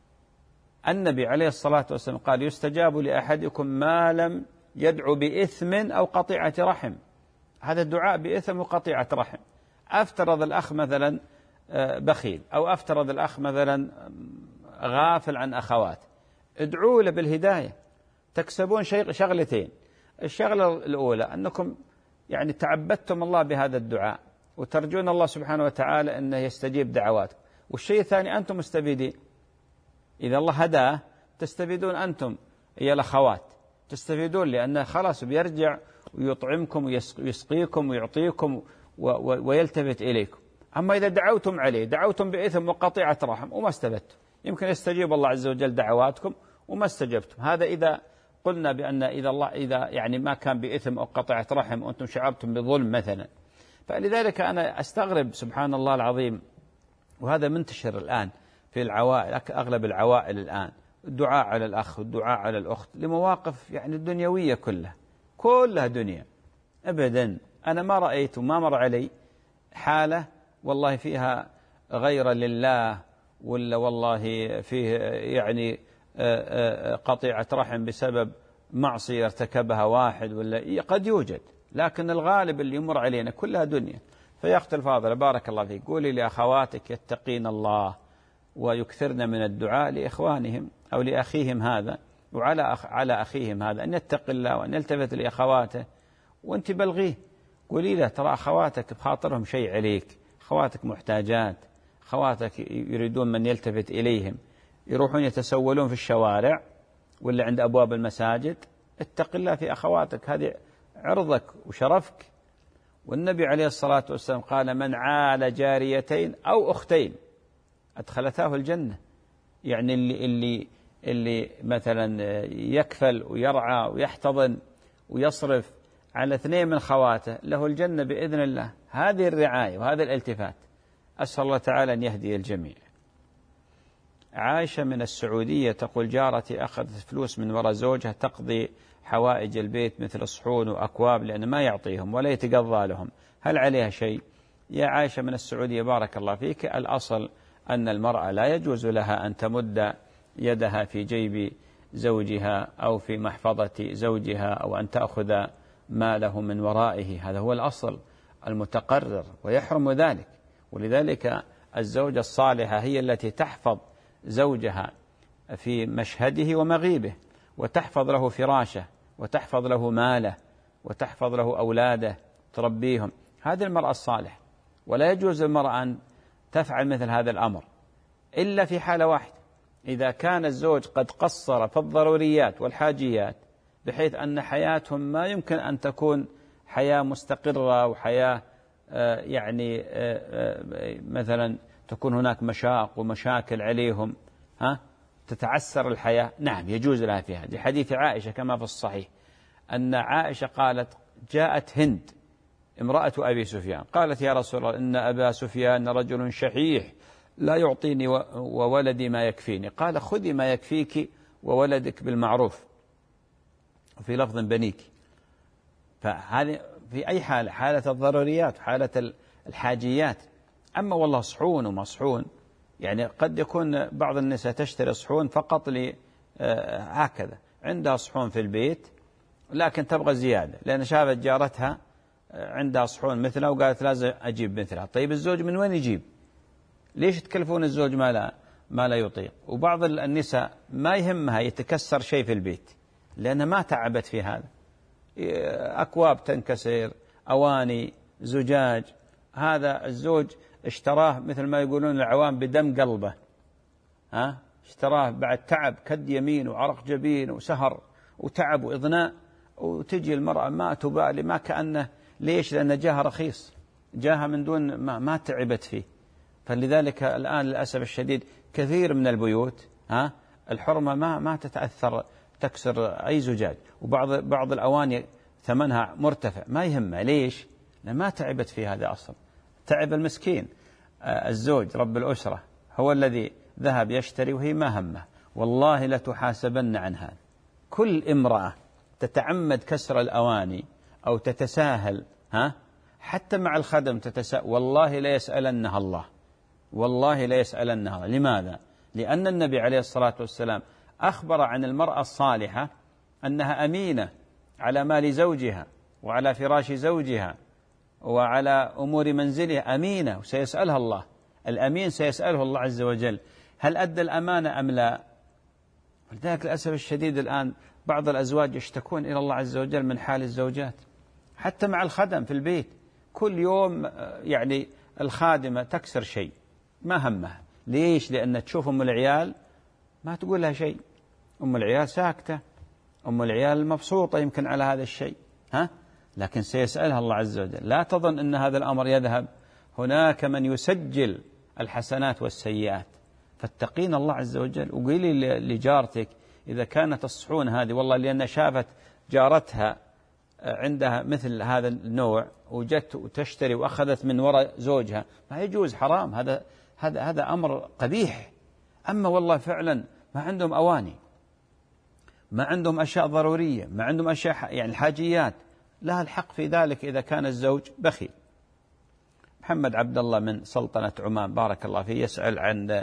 النبي عليه الصلاة والسلام قال: يستجاب لأحدكم ما لم يدعو بإثم أو قطيعة رحم. هذا الدعاء بإثم وقطيعة رحم. أفترض الأخ مثلا بخيل، أو أفترض الأخ مثلا غافل عن أخوات، ادعوا له بالهداية، تكسبون شغلتين. الشغلة الأولى أنكم يعني تعبدتم الله بهذا الدعاء، وترجون الله سبحانه وتعالى أنه يستجيب دعواتكم. والشيء الثاني أنتم مستفيدين، إذا الله هداه تستفيدون أنتم يا الأخوات، تستفيدون، لأنه خلاص بيرجع ويطعمكم ويسقيكم ويعطيكم ويلتفت إليكم. أما إذا دعوتم عليه، دعوتم بإثم وقطيعة رحم وما استفدتم، يمكن يستجيب الله عز وجل دعواتكم وما استجبتم. هذا إذا قلنا بأن إذا يعني ما كان بإثم أو قطيعة رحم وأنتم شعرتم بظلم مثلا. فلذلك أنا أستغرب سبحان الله العظيم، وهذا منتشر الآن في العوائل، أغلب العوائل الآن، الدعاء على الأخ والدعاء على الأخت لمواقف يعني الدنيوية كلها دنيا. أبدا أنا ما رأيت وما مر علي حالة والله فيها غير لله، ولا والله فيه يعني قطيعة رحم بسبب معصية ارتكبها واحد، ولا قد يوجد، لكن الغالب اللي يمر علينا كلها دنيا. فيا أخت الفاضلة بارك الله فيك، قولي لأخواتك يتقين الله ويكثرن من الدعاء لإخوانهم أو لأخيهم هذا، على أخيهم هذا أن يتقي الله وأن يلتفت لأخواته. وأنت بلغيه، قولي له ترى أخواتك بخاطرهم شيء عليك، أخواتك محتاجات، أخواتك يريدون من يلتفت إليهم، يروحون يتسولون في الشوارع ولا عند أبواب المساجد. اتق الله في أخواتك، هذه عرضك وشرفك. والنبي عليه الصلاة والسلام قال: من عال جاريتين أو أختين أدخلتاه الجنة. يعني اللي مثلا يكفل ويرعى ويحتضن ويصرف على 2 من خواته له الجنة بإذن الله. هذه الرعاية وهذا الالتفات، أسأل الله تعالى أن يهدي الجميع. عائشة من السعودية تقول: جارتي أخذت فلوس من وراء زوجها تقضي حوائج البيت مثل صحون وأكواب، لأن ما يعطيهم ولا يتقضى لهم، هل عليها شيء؟ يا عائشة من السعودية بارك الله فيك، الأصل أن المرأة لا يجوز لها أن تمد يدها في جيب زوجها أو في محفظة زوجها أو أن تأخذ ماله من ورائه، هذا هو الأصل المتقرر، ويحرم ذلك. ولذلك الزوجة الصالحة هي التي تحفظ زوجها في مشهده ومغيبه، وتحفظ له فراشه، وتحفظ له ماله، وتحفظ له أولاده، تربيهم. هذه المرأة الصالحة. ولا يجوز للمرأة أن تفعل مثل هذا الأمر إلا في حالة واحدة: إذا كان الزوج قد قصر في الضروريات والحاجيات، بحيث أن حياتهم ما يمكن أن تكون حياة مستقرة وحياة يعني مثلا تكون هناك مشاق ومشاكل عليهم، تتعسر الحياة، نعم يجوز لها فيها. لحديث عائشة كما في الصحيح أن عائشة قالت: جاءت هند امرأة أبي سفيان قالت: يا رسول الله، إن أبا سفيان رجل شحيح لا يعطيني وولدي ما يكفيني. قال: خذي ما يكفيك وولدك بالمعروف، وفي لفظ بنيك. فهذه في أي حالة، حالة الضروريات وحالة الحاجيات. أما والله صحون ومصحون، يعني قد يكون بعض النساء تشتري صحون فقط هكذا، عندها صحون في البيت لكن تبغى زيادة لأن شافت جارتها عندها صحون مثلها وقالت لازم أجيب مثلها. طيب الزوج من وين يجيب؟ ليش تكلفون الزوج ما لا يطيق؟ وبعض النساء ما يهمها يتكسر شيء في البيت لأنها ما تعبت في هذا، أكواب تنكسر، أواني، زجاج، هذا الزوج اشتراه مثل ما يقولون العوام بدم قلبه، اشتراه بعد تعب كد يمين وعرق جبين وسهر وتعب وإضناء، وتجي المرأة ما تبالي ما كأنه. ليش؟ لأن جاها رخيص، جاها من دون ما تعبت فيه. فلذلك الآن للأسف الشديد كثير من البيوت الحرمة ما تتأثر، تكسر أي زجاج، وبعض الأواني ثمنها مرتفع ما يهمها. ليش؟ لأن ما تعبت في هذا أصلا. تعب المسكين الزوج رب الأسرة هو الذي ذهب يشتري وهي ما همه. والله لتحاسبن عن هذا. كل امرأة تتعمد كسر الأواني أو تتساهل حتى مع الخدم تتساهل، والله لا يسألنها الله، والله لا يسألنها الله. لماذا؟ لأن النبي عليه الصلاة والسلام أخبر عن المرأة الصالحة أنها أمينة على مال زوجها وعلى فراش زوجها وعلى أمور منزلها، أمينة وسيسألها الله. الأمين سيسأله الله عز وجل هل أدى الأمانة أم لا. ولذلك للأسف الشديد الآن بعض الأزواج يشتكون إلى الله عز وجل من حال الزوجات حتى مع الخدم في البيت. كل يوم يعني الخادمة تكسر شيء ما همها. ليش؟ لأن تشوف أم العيال ما تقول لها شيء، أم العيال ساكتة، أم العيال مبسوطة يمكن على هذا الشيء لكن سيسألها الله عز وجل. لا تظن أن هذا الأمر يذهب، هناك من يسجل الحسنات والسيئات. فاتقين الله عز وجل. وقولي لجارتك إذا كانت الصحون هذه والله لأن شافت جارتها عندها مثل هذا النوع وجت وتشتري وأخذت من وراء زوجها، ما يجوز، حرام، هذا أمر قبيح. أما والله فعلا ما عندهم أواني، ما عندهم أشياء ضرورية، ما عندهم أشياء يعني الحاجيات، لها الحق في ذلك إذا كان الزوج بخيل. محمد عبد الله من سلطنة عمان بارك الله فيه يسأل عن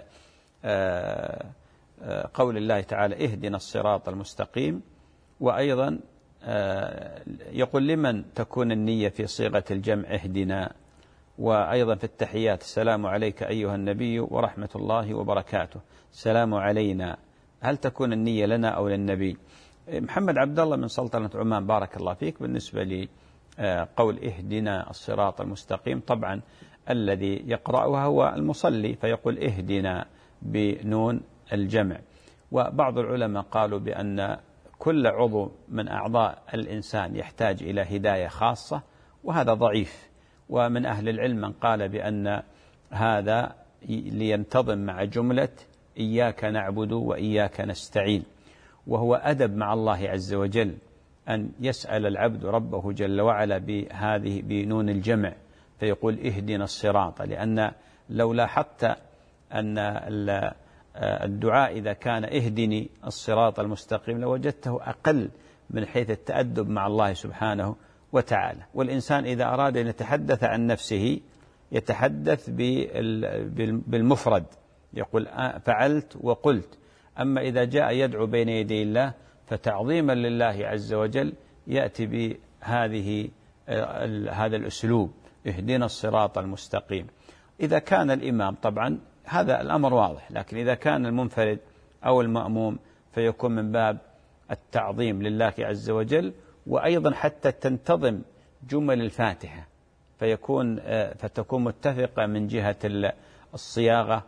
قول الله تعالى اهدنا الصراط المستقيم، وأيضا يقول لمن تكون النية في صيغة الجمع اهدنا، وأيضا في التحيات السلام عليك أيها النبي ورحمة الله وبركاته، السلام علينا، هل تكون النية لنا أو للنبي؟ محمد عبد الله من سلطنة عمان بارك الله فيك، بالنسبة لي قول اهدنا الصراط المستقيم طبعا الذي يقرأها هو المصلي فيقول اهدنا بنون الجمع. وبعض العلماء قالوا بأن كل عضو من أعضاء الإنسان يحتاج إلى هداية خاصة، وهذا ضعيف. ومن أهل العلم من قال بأن هذا لينتظم مع جملة إياك نعبد وإياك نستعين، وهو أدب مع الله عز وجل أن يسأل العبد ربه جل وعلا بهذه بنون الجمع فيقول اهدنا الصراط، لأن لو لاحظت أن الدعاء إذا كان اهدني الصراط المستقيم لوجدته أقل من حيث التأدب مع الله سبحانه وتعالى. والإنسان إذا أراد أن يتحدث عن نفسه يتحدث بالمفرد، يقول فعلت وقلت. أما إذا جاء يدعو بين يدي الله فتعظيما لله عز وجل يأتي بهذه هذا الأسلوب اهدنا الصراط المستقيم. إذا كان الإمام طبعا هذا الأمر واضح، لكن إذا كان المنفرد أو المأموم فيكون من باب التعظيم لله عز وجل، وأيضا حتى تنتظم جمل الفاتحة فتكون متفقة من جهة الصياغة،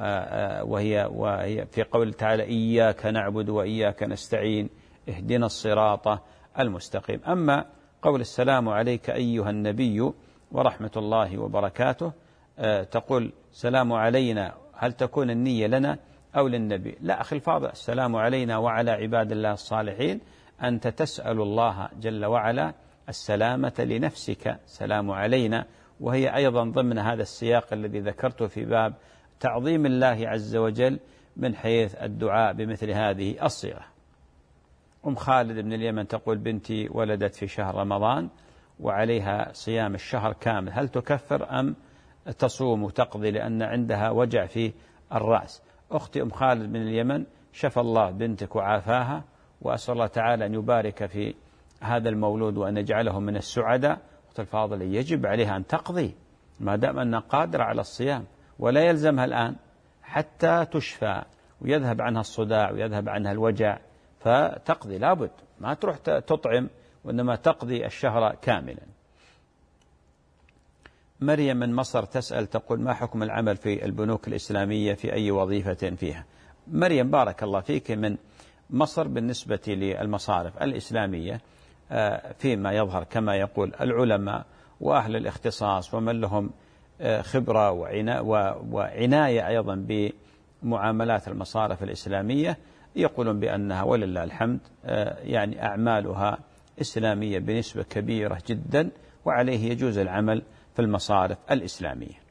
وهي في قول تعالى إياك نعبد وإياك نستعين اهدنا الصراط المستقيم. أما قول السلام عليك أيها النبي ورحمة الله وبركاته تقول سلام علينا، هل تكون النية لنا أو للنبي؟ لا أخي الفاضل، السلام علينا وعلى عباد الله الصالحين، أنت تسأل الله جل وعلا السلامة لنفسك، سلام علينا، وهي أيضا ضمن هذا السياق الذي ذكرته في باب تعظيم الله عز وجل من حيث الدعاء بمثل هذه الصيغة. أم خالد من اليمن تقول بنتي ولدت في شهر رمضان وعليها صيام الشهر كامل، هل تكفر أم تصوم وتقضي لأن عندها وجع في الرأس. أختي أم خالد من اليمن، شفى الله بنتك وعافاها، وأسأل الله تعالى أن يبارك في هذا المولود وأن يجعله من السعداء. أخت الفاضلة يجب عليها أن تقضي ما دام أنها قادرة على الصيام، ولا يلزمها الآن حتى تشفى ويذهب عنها الصداع ويذهب عنها الوجع، فتقضي لابد، ما تروح تطعم وإنما تقضي الشهر كاملا. مريم من مصر تسأل تقول: ما حكم العمل في البنوك الإسلامية في أي وظيفة فيها؟ مريم بارك الله فيك، من مصر بالنسبة للمصارف الإسلامية فيما يظهر كما يقول العلماء وأهل الاختصاص ومن لهم خبرة وعناية أيضا بمعاملات المصارف الإسلامية، يقولون بأنها ولله الحمد يعني أعمالها إسلامية بنسبة كبيرة جدا، وعليه يجوز العمل في المصارف الإسلامية.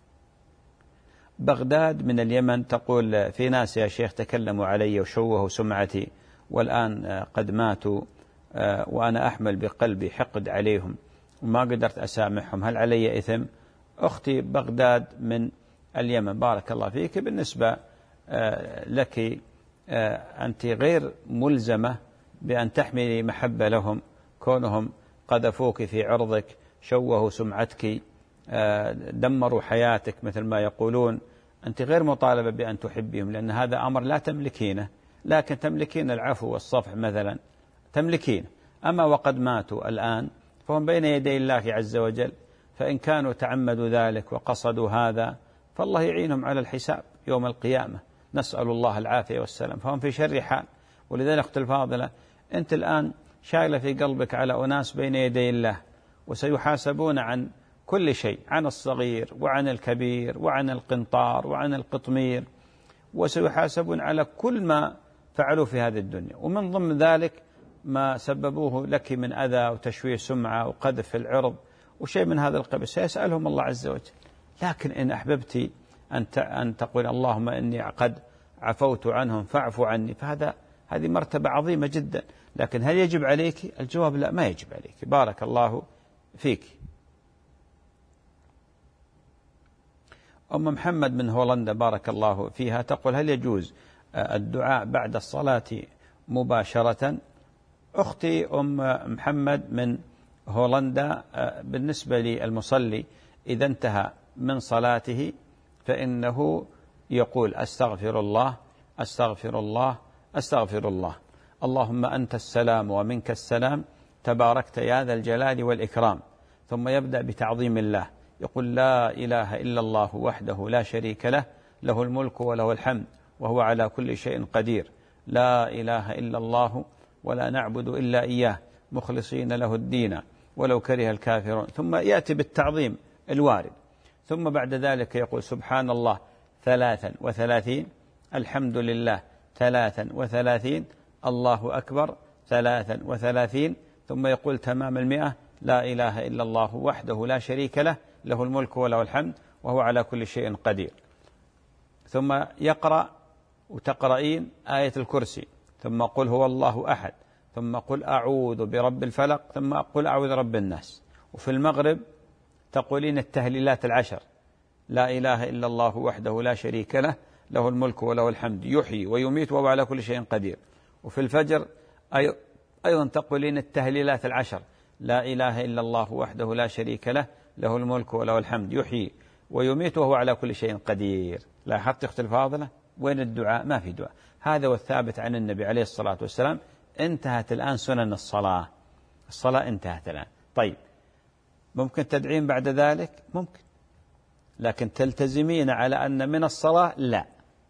بغداد من اليمن تقول: في ناس يا شيخ تكلموا علي وشوهوا سمعتي والآن قد ماتوا، وأنا أحمل بقلبي حقد عليهم وما قدرت أسامحهم، هل علي إثم؟ أختي بغداد من اليمن بارك الله فيك، بالنسبة لك أنت غير ملزمة بأن تحملي محبة لهم، كونهم قذفوك في عرضك، شوهوا سمعتك، دمروا حياتك مثل ما يقولون، أنت غير مطالبة بأن تحبيهم، لأن هذا أمر لا تملكينه، لكن تملكين العفو والصفح مثلا تملكين. أما وقد ماتوا الآن فهم بين يدي الله عز وجل، فإن كانوا تعمدوا ذلك وقصدوا هذا فالله يعينهم على الحساب يوم القيامة، نسأل الله العافية والسلام، فهم في شر حال. ولذلك أختي الفاضلة، أنت الآن شايلة في قلبك على أناس بين يدي الله، وسيحاسبون عن كل شيء، عن الصغير وعن الكبير وعن القنطار وعن القطمير، وسيحاسبون على كل ما فعلوا في هذه الدنيا، ومن ضمن ذلك ما سببوه لك من أذى وتشويه سمعة وقذف في العرض وشيء من هذا القبيل، سيسألهم الله عز وجل. لكن إن أحببت أن تقول اللهم إني قد عفوت عنهم فاعفو عني، هذه مرتبة عظيمة جدا. لكن هل يجب عليك؟ الجواب لا، ما يجب عليك. بارك الله فيك. أم محمد من هولندا بارك الله فيها تقول: هل يجوز الدعاء بعد الصلاة مباشرة؟ أختي أم محمد من هولندا، بالنسبة للمصلي إذا انتهى من صلاته فإنه يقول: أستغفر الله أستغفر الله أستغفر الله، اللهم أنت السلام ومنك السلام، تباركت يا ذا الجلال والإكرام. ثم يبدأ بتعظيم الله، يقول: لا إله إلا الله وحده لا شريك له، له الملك وله الحمد وهو على كل شيء قدير، لا إله إلا الله ولا نعبد إلا إياه مخلصين له الدين ولو كره الكافرون. ثم يأتي بالتعظيم الوارد، ثم بعد ذلك يقول: سبحان الله 33، الحمد لله 33، الله أكبر 33، ثم يقول تمام 100: لا إله إلا الله وحده لا شريك له، له الملك وله الحمد وهو على كل شيء قدير. ثم يقرأ وتقرأين آية الكرسي، ثم قل هو الله أحد، ثم قل أعوذ برب الفلق، ثم قل أعوذ برب الناس. وفي المغرب تقولين التهليلات 10: لا إله إلا الله وحده لا شريك له، له الملك وله الحمد يحيي ويميت وهو على كل شيء قدير. وفي الفجر أيضا تقولين التهليلات 10: لا إله إلا الله وحده لا شريك له، له الملك وله الحمد يحيي ويميت وهو على كل شيء قدير. لاحظت أختي الفاضلة وين الدعاء؟ ما في دعاء. هذا والثابت عن النبي عليه الصلاة والسلام. انتهت الآن سنن الصلاة انتهت الآن. طيب، ممكن تدعين بعد ذلك؟ ممكن، لكن تلتزمين على أن من الصلاة؟ لا،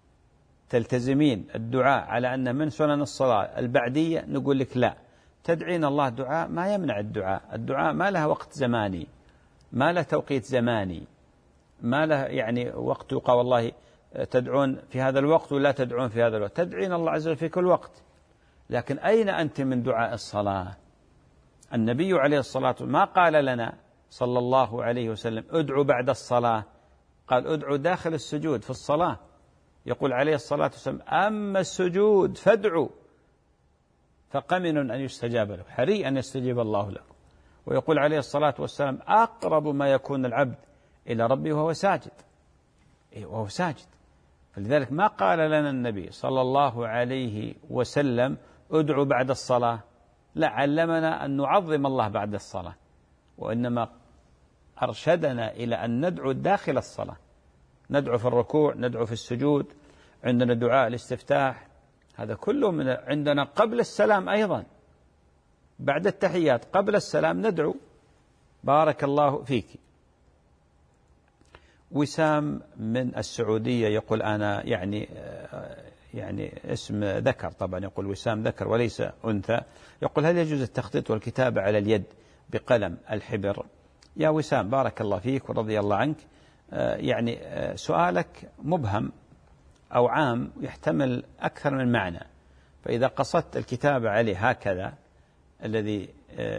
تلتزمين الدعاء على أن من سنن الصلاة البعدية؟ نقول لك لا. تدعين الله دعاء ما يمنع الدعاء ما له وقت زماني، ما له توقيت زماني، ما له يعني وقت يقال والله تدعون في هذا الوقت ولا تدعون في هذا الوقت، تدعين الله عز وجل في كل وقت. لكن أين أنت من دعاء الصلاة؟ النبي عليه الصلاة والسلام ما قال لنا صلى الله عليه وسلم ادعوا بعد الصلاة، قال ادعوا داخل السجود في الصلاة. يقول عليه الصلاة والسلام: أما السجود فادعوا فقمن أن يستجاب له، حري أن يستجيب الله لكم. ويقول عليه الصلاة والسلام: أقرب ما يكون العبد إلى ربه وهو ساجد، وهو ساجد. فلذلك ما قال لنا النبي صلى الله عليه وسلم ادعوا بعد الصلاة، لا، علمنا أن نعظم الله بعد الصلاة، وإنما أرشدنا إلى أن ندعو داخل الصلاة، ندعو في الركوع، ندعو في السجود، عندنا دعاء الاستفتاح، هذا كله من عندنا قبل السلام أيضا، بعد التحيات قبل السلام ندعو بارك الله فيك. وسام من السعودية يقول أنا يعني اسم ذكر، طبعا يقول وسام ذكر وليس أنثى، يقول هل يجوز التخطيط والكتابة على اليد بقلم الحبر؟ يا وسام بارك الله فيك ورضي الله عنك، يعني سؤالك مبهم أو عام يحتمل أكثر من معنى، فإذا قصدت الكتابة عليه هكذا الذي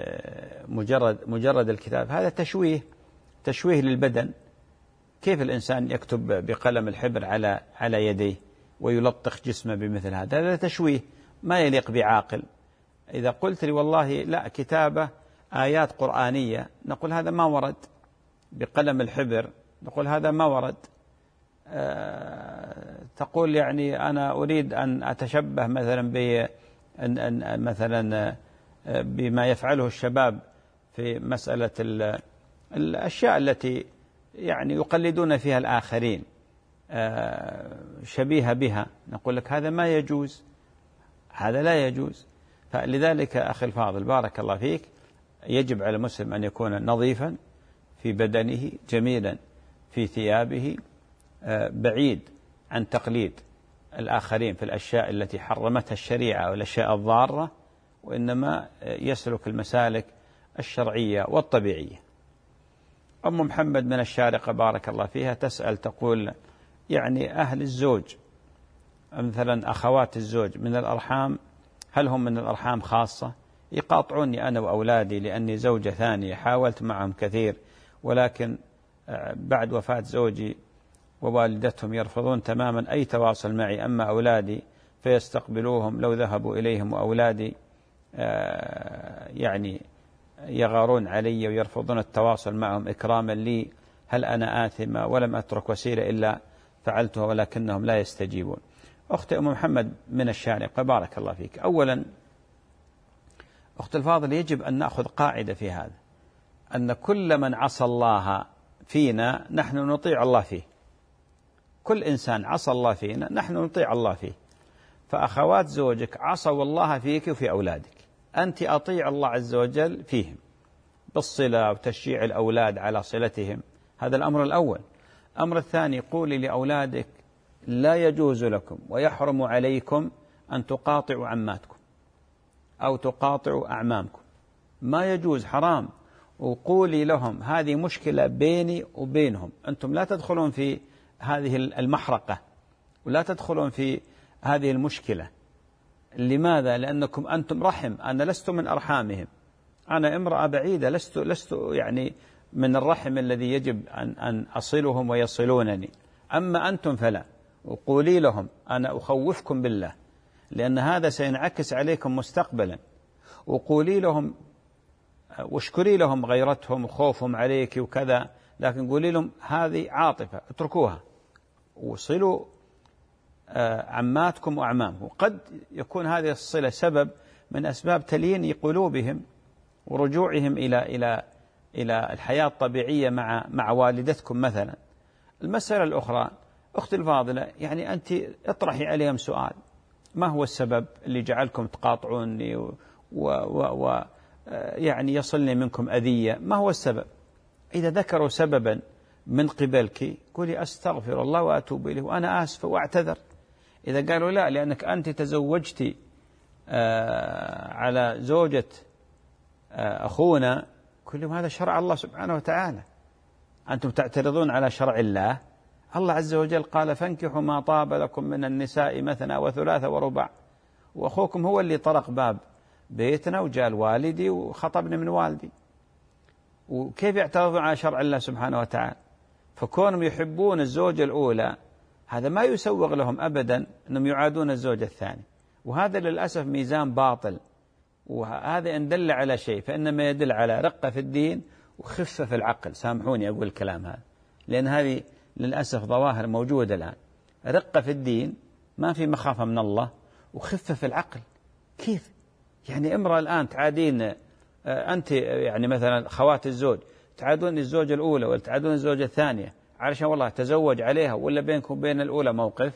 مجرد الكتاب، هذا تشويه للبدن. كيف الإنسان يكتب بقلم الحبر على يديه ويلطخ جسمه بمثل هذا تشويه ما يليق بعاقل. إذا قلت لي والله لا كتابة آيات قرآنية، نقول هذا ما ورد. بقلم الحبر نقول هذا ما ورد. تقول يعني أنا أريد أن أتشبه مثلا بما يفعله الشباب في مسألة الأشياء التي يعني يقلدون فيها الآخرين، شبيهة بها، نقول لك هذا ما يجوز، هذا لا يجوز. فلذلك أخي الفاضل بارك الله فيك، يجب على المسلم أن يكون نظيفا في بدنه، جميلا في ثيابه، بعيد عن تقليد الآخرين في الأشياء التي حرمتها الشريعة والأشياء الضارة، وإنما يسلك المسالك الشرعية والطبيعية. أم محمد من الشارقة بارك الله فيها تسأل تقول يعني أهل الزوج مثلا أخوات الزوج من الأرحام، هل هم من الأرحام خاصة؟ يقاطعوني أنا وأولادي لأني زوجة ثانية، حاولت معهم كثير ولكن بعد وفاة زوجي ووالدتهم يرفضون تماما أي تواصل معي، أما أولادي فيستقبلوهم لو ذهبوا إليهم، وأولادي يعني يغارون علي ويرفضون التواصل معهم إكراما لي. هل أنا آثمة؟ ولم أترك وسيلة إلا فعلتها ولكنهم لا يستجيبون. أختي أم محمد من الشارقة بارك الله فيك، أولا أخت الفاضل يجب أن نأخذ قاعدة في هذا، أن كل من عصى الله فينا نحن نطيع الله فيه، كل إنسان عصى الله فينا نحن نطيع الله فيه. فأخوات زوجك عصوا الله فيك وفي أولادك، أنت أطيع الله عز وجل فيهم بالصلة وتشجيع الأولاد على صلتهم، هذا الأمر الأول. الأمر الثاني قولي لأولادك لا يجوز لكم ويحرم عليكم أن تقاطعوا عماتكم أو تقاطعوا أعمامكم، ما يجوز، حرام. وقولي لهم هذه مشكلة بيني وبينهم، أنتم لا تدخلون في هذه المحرقة ولا تدخلون في هذه المشكلة. لماذا؟ لأنكم أنتم رحم، أنا لست من أرحامهم، أنا امرأة بعيدة، لست يعني من الرحم الذي يجب أن أصلهم ويصلونني، أما أنتم فلا. وقولي لهم أنا أخوفكم بالله لأن هذا سينعكس عليكم مستقبلا. وقولي لهم واشكري لهم غيرتهم وخوفهم عليك وكذا، لكن قولي لهم هذه عاطفة اتركوها، وصلوا عماتكم وأعمامكم. وقد يكون هذه الصلة سبب من أسباب تليين قلوبهم ورجوعهم إلى الحياة الطبيعية مع والدتكم مثلا. المسألة الأخرى أختي الفاضلة، يعني أنت اطرحي عليهم سؤال، ما هو السبب اللي جعلكم تقاطعوني يعني يصلني منكم أذية؟ ما هو السبب؟ إذا ذكروا سببا من قبلك قولي أستغفر الله وأتوب إليه وأنا آسف وأعتذر. إذا قالوا لا لأنك أنت تزوجتي على زوجة أخونا، كل هذا شرع الله سبحانه وتعالى، أنتم تعترضون على شرع الله. الله عز وجل قال فانكحوا ما طاب لكم من النساء مثنى وثلاث ورباع، وأخوكم هو اللي طرق باب بيتنا وجاء والدي وخطبني من والدي، وكيف يعترضون على شرع الله سبحانه وتعالى؟ فكونهم يحبون الزوجة الأولى هذا ما يسوغ لهم أبدا أنهم يعادون الزوجة الثانية، وهذا للأسف ميزان باطل. وهذا إن دل على شيء فإنما يدل على رقة في الدين وخفة في العقل، سامحوني أقول الكلام هذا، لأن هذه للأسف ظواهر موجودة الآن. رقة في الدين، ما في مخافة من الله، وخفة في العقل. كيف يعني امرأة الآن تعادين أنت يعني مثلا خوات الزوج تعادون الزوجة الأولى ولا تعادون الزوجة الثانية علشان والله تزوج عليها، ولا بينكم وبين الأولى موقف؟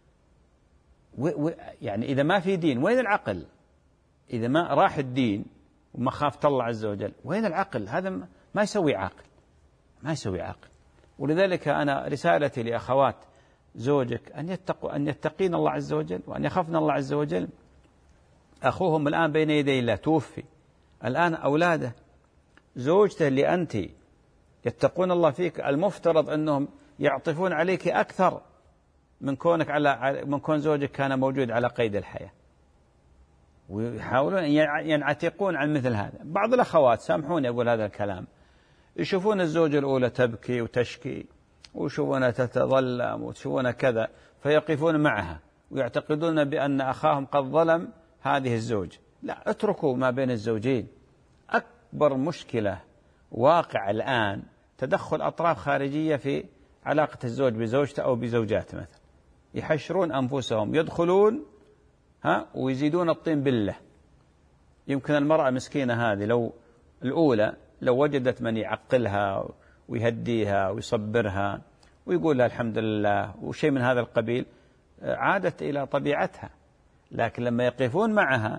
يعني إذا ما في دين وين العقل؟ إذا ما راح الدين ومخافة الله عز وجل وين العقل؟ هذا ما يسوي عاقل، ما يسوي عاقل. ولذلك أنا رسالتي لأخوات زوجك أن يتقين الله عز وجل وأن يخافن الله عز وجل. أخوهم الآن بين يدي الله توفي، الآن أولاده، زوجته اللي أنت يتقون الله فيك المفترض أنهم يعطفون عليك أكثر من كونك من كون زوجك كان موجود على قيد الحياة، ويحاولون أن ينعتقون عن مثل هذا. بعض الأخوات سامحوني أقول هذا الكلام، يشوفون الزوجة الأولى تبكي وتشكي ويشوفونها تتظلم ويشوفونها كذا، فيقفون معها ويعتقدون بأن أخاهم قد ظلم هذه الزوج. لا، اتركوا ما بين الزوجين. أكبر مشكلة واقع الآن تدخل أطراف خارجية في علاقة الزوج بزوجته أو بزوجاته، مثلا يحشرون أنفسهم، يدخلون ويزيدون الطين بالله. يمكن المرأة مسكينة هذه لو الأولى لو وجدت من يعقلها ويهديها ويصبرها ويقول لها الحمد لله وشيء من هذا القبيل، عادت إلى طبيعتها. لكن لما يقفون معها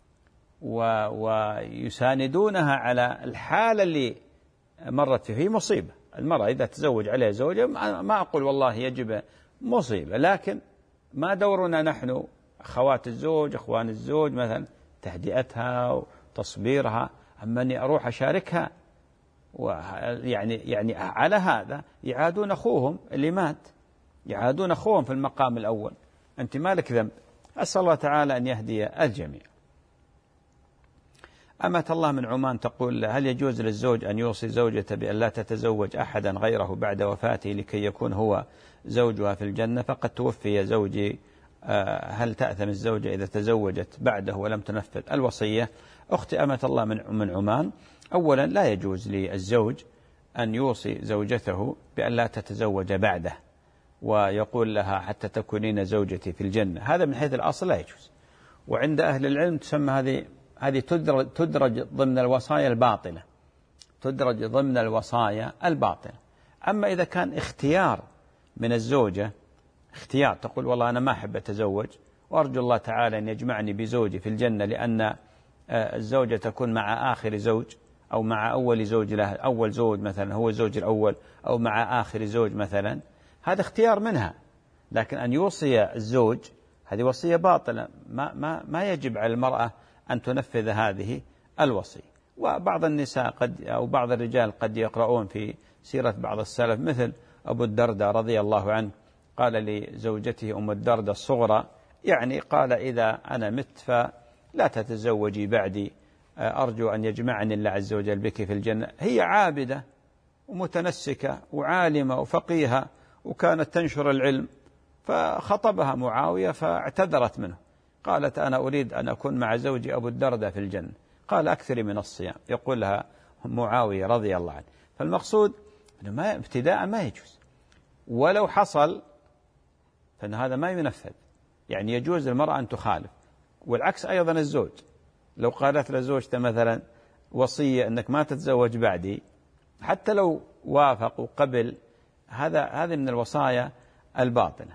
ويساندونها على الحالة اللي مرت فيه، هي مصيبة. المرأة إذا تزوج عليها زوجة، ما أقول والله يجب، مصيبة، لكن ما دورنا نحن أخوات الزوج أخوان الزوج مثلا تهدئتها وتصبيرها، أما أني أروح أشاركها يعني على هذا يعادون أخوهم اللي مات، يعادون أخوهم في المقام الأول. أنت مالك ذنب. أسأل الله تعالى أن يهدي الجميع. أمة الله من عمان تقول: هل يجوز للزوج أن يوصي زوجته بأن لا تتزوج أحدا غيره بعد وفاته لكي يكون هو زوجها في الجنة؟ فقد توفي زوجي، هل تأثم الزوجة إذا تزوجت بعده ولم تنفذ الوصية؟ أختي أمة الله من عمان، أولا لا يجوز للزوج أن يوصي زوجته بأن لا تتزوج بعده ويقول لها حتى تكونين زوجتي في الجنة، هذا من حيث الأصل لا يجوز. وعند أهل العلم تسمى هذه تدرج ضمن الوصايا الباطلة، تدرج ضمن الوصايا الباطلة. أما إذا كان اختيار من الزوجة، اختيار تقول والله أنا ما أحب أتزوج وأرجو الله تعالى أن يجمعني بزوجي في الجنة، لأن الزوجة تكون مع آخر زوج أو مع أول زوج له، أول زوج مثلا هو الزوج الأول، أو مع آخر زوج مثلا، هذا اختيار منها. لكن أن يوصي الزوج هذه وصية باطلة، ما يجب على المرأة أن تنفذ هذه الوصية. وبعض النساء أو بعض الرجال قد يقرؤون في سيرة بعض السلف مثل أبو الدرداء رضي الله عنه، قال لزوجته أم الدرداء الصغرى، يعني قال: إذا أنا مت فلا تتزوجي بعدي، أرجو أن يجمعني الله عز وجل بك في الجنة. هي عابدة ومتنسكة وعالمة وفقيهة وكانت تنشر العلم، فخطبها معاوية فاعتذرت منه، قالت: أنا أريد أن أكون مع زوجي أبو الدرداء في الجنة. قال: أكثري من الصيام. يقول لها معاوية رضي الله عنه. فالمقصود أنه ابتداء ما يجوز، ولو حصل فإن هذا ما ينفذ، يعني يجوز للمرأة أن تخالف. والعكس أيضا الزوج، لو قالت لزوجته مثلا وصية أنك ما تتزوج بعدي، حتى لو وافق وقبل، هذه من الوصايا الباطنة.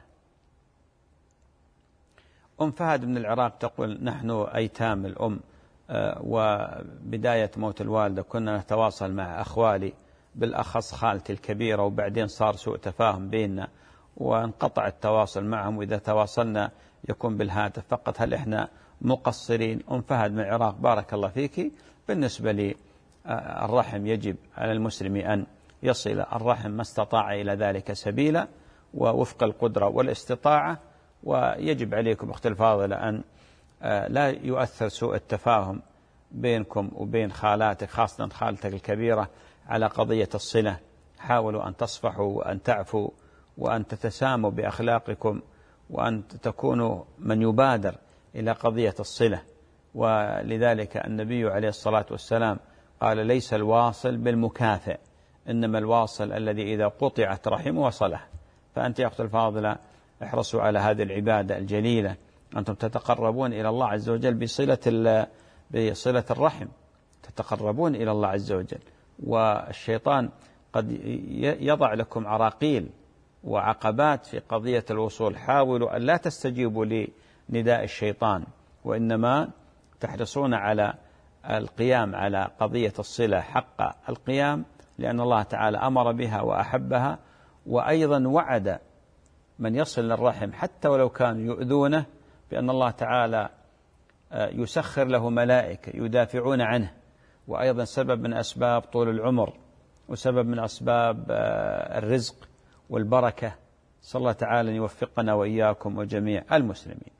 أم فهد من العراق تقول: نحن أيتام الأم، وبداية موت الوالدة كنا نتواصل مع أخوالي، بالأخص خالتي الكبيرة، وبعدين صار سوء تفاهم بيننا وانقطع التواصل معهم، وإذا تواصلنا يكون بالهاتف فقط، هل إحنا مقصرين؟ أم فهد من العراق، بارك الله فيك. بالنسبة للرحم يجب على المسلم أن يصل الرحم ما استطاع إلى ذلك سبيلا ووفق القدرة والاستطاعة، ويجب عليكم أختي الفاضلة أن لا يؤثر سوء التفاهم بينكم وبين خالاتك، خاصة خالتك الكبيرة، على قضية الصلة. حاولوا أن تصفحوا وأن تعفوا وأن تتساموا بأخلاقكم، وأن تكونوا من يبادر إلى قضية الصلة. ولذلك النبي عليه الصلاة والسلام قال: ليس الواصل بالمكافئ، إنما الواصل الذي إذا قطعت رحمه وصله. فأنت يا أخت الفاضلة احرصوا على هذه العبادة الجليلة، أنتم تتقربون إلى الله عز وجل بصلة الرحم، تتقربون إلى الله عز وجل، والشيطان قد يضع لكم عراقيل وعقبات في قضية الوصول. حاولوا أن لا تستجيبوا لنداء الشيطان، وإنما تحرصون على القيام على قضية الصلة حق القيام، لأن الله تعالى أمر بها وأحبها، وأيضا وعد من يصل للرحم حتى ولو كانوا يؤذونه بأن الله تعالى يسخر له ملائكة يدافعون عنه، وأيضا سبب من أسباب طول العمر وسبب من أسباب الرزق والبركة. صلى الله تعالى أن يوفقنا وإياكم وجميع المسلمين.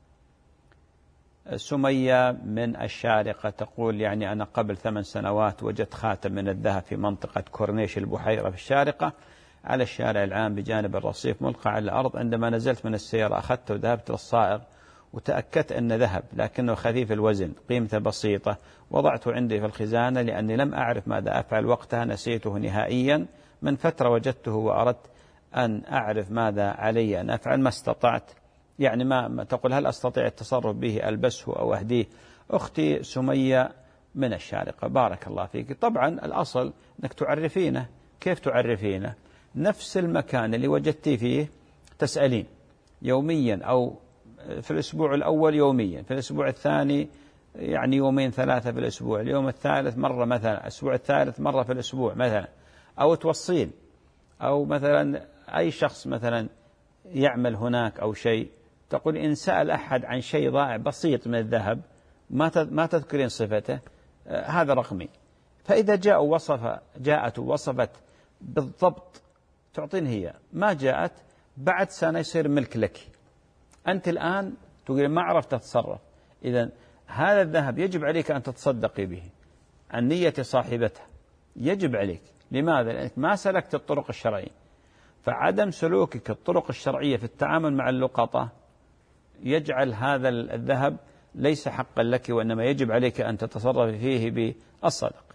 سمية من الشارقة تقول يعني أنا قبل 8 سنوات وجدت خاتم من الذهب في منطقة كورنيش البحيرة في الشارقة على الشارع العام بجانب الرصيف ملقى على الأرض. عندما نزلت من السيارة أخذته وذهبت للصائغ وتأكدت أن ذهب لكنه خفيف الوزن قيمته بسيطة، وضعته عندي في الخزانة لأني لم أعرف ماذا أفعل وقتها، نسيته نهائيا. من فترة وجدته وأردت أن أعرف ماذا علي أن أفعل، ما استطعت، يعني ما تقول هل أستطيع التصرف به ألبسه أو أهديه. أختي سمية من الشارقة بارك الله فيك. طبعا الأصل أنك تعرفينه. كيف تعرفينه؟ نفس المكان اللي وجدتي فيه تسألين يوميا، أو في الأسبوع الأول يوميا، في الأسبوع الثاني يعني 2 3 في الأسبوع، اليوم الثالث مرة مثلا، الأسبوع الثالث مرة في الأسبوع مثلا، أو توصين، أو مثلا أي شخص مثلا يعمل هناك أو شيء، تقول إن سأل أحد عن شيء ضائع بسيط من الذهب ما تذكرين صفته، هذا رقمي. فإذا جاءت ووصفت بالضبط تعطين هي، ما جاءت بعد سنة يصير ملك لك. أنت الآن تقول ما عرفت تتصرف. إذن هذا الذهب يجب عليك أن تتصدقي به عن نية صاحبته، يجب عليك. لماذا؟ لأنك ما سلكت الطرق الشرعية. فعدم سلوكك الطرق الشرعية في التعامل مع اللقطة يجعل هذا الذهب ليس حقا لك، وإنما يجب عليك أن تتصرف فيه بالصدقة.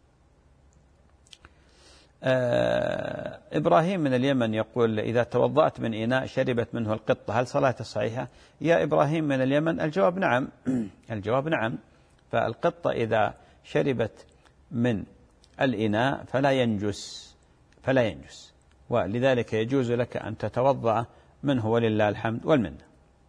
إبراهيم من اليمن يقول إذا توضأت من إناء شربت منه القطة هل صلاتي صحيحة؟ يا إبراهيم من اليمن الجواب نعم. الجواب نعم. فالقطة إذا شربت من الإناء فلا ينجس، ولذلك يجوز لك أن تتوضأ منه ولله الحمد والمنة.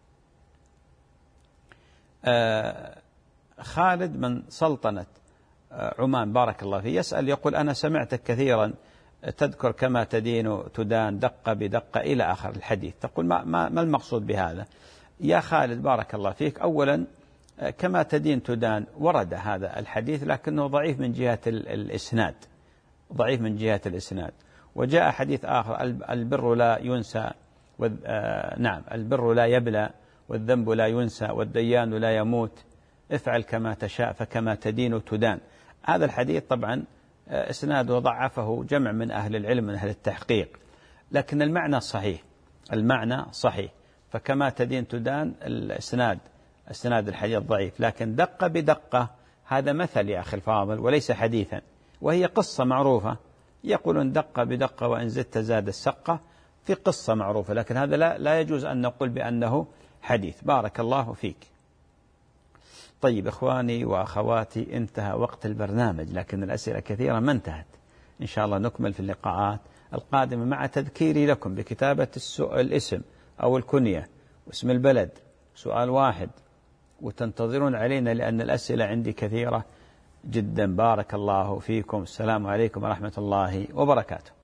خالد من سلطنة عمان بارك الله فيه يسأل يقول أنا سمعتك كثيرا تذكر كما تدين تدان دقة بدقة إلى آخر الحديث، تقول ما المقصود بهذا؟ يا خالد بارك الله فيك، أولا كما تدين تدان ورد هذا الحديث لكنه ضعيف من جهة الإسناد، ضعيف من جهة الإسناد. وجاء حديث آخر البر لا ينسى نعم البر لا يبلى والذنب لا ينسى والديان لا يموت، افعل كما تشاء فكما تدين تدان. هذا الحديث طبعا إسناده ضعفه جمع من أهل العلم من أهل التحقيق، لكن المعنى صحيح. فكما تدين تدان الإسناد الحديث ضعيف، لكن دقة بدقة هذا مثل يا أخي الفاضل وليس حديثا، وهي قصة معروفة. يقولون دقة بدقة وإن زدت زاد السقة، في قصة معروفة، لكن هذا لا يجوز أن نقول بأنه حديث. بارك الله فيك. طيب إخواني وأخواتي انتهى وقت البرنامج، لكن الأسئلة كثيرة ما انتهت. إن شاء الله نكمل في اللقاءات القادمة مع تذكيري لكم بكتابة الاسم أو الكنية واسم البلد، سؤال واحد، وتنتظرون علينا لأن الأسئلة عندي كثيرة جدا. بارك الله فيكم. السلام عليكم ورحمة الله وبركاته.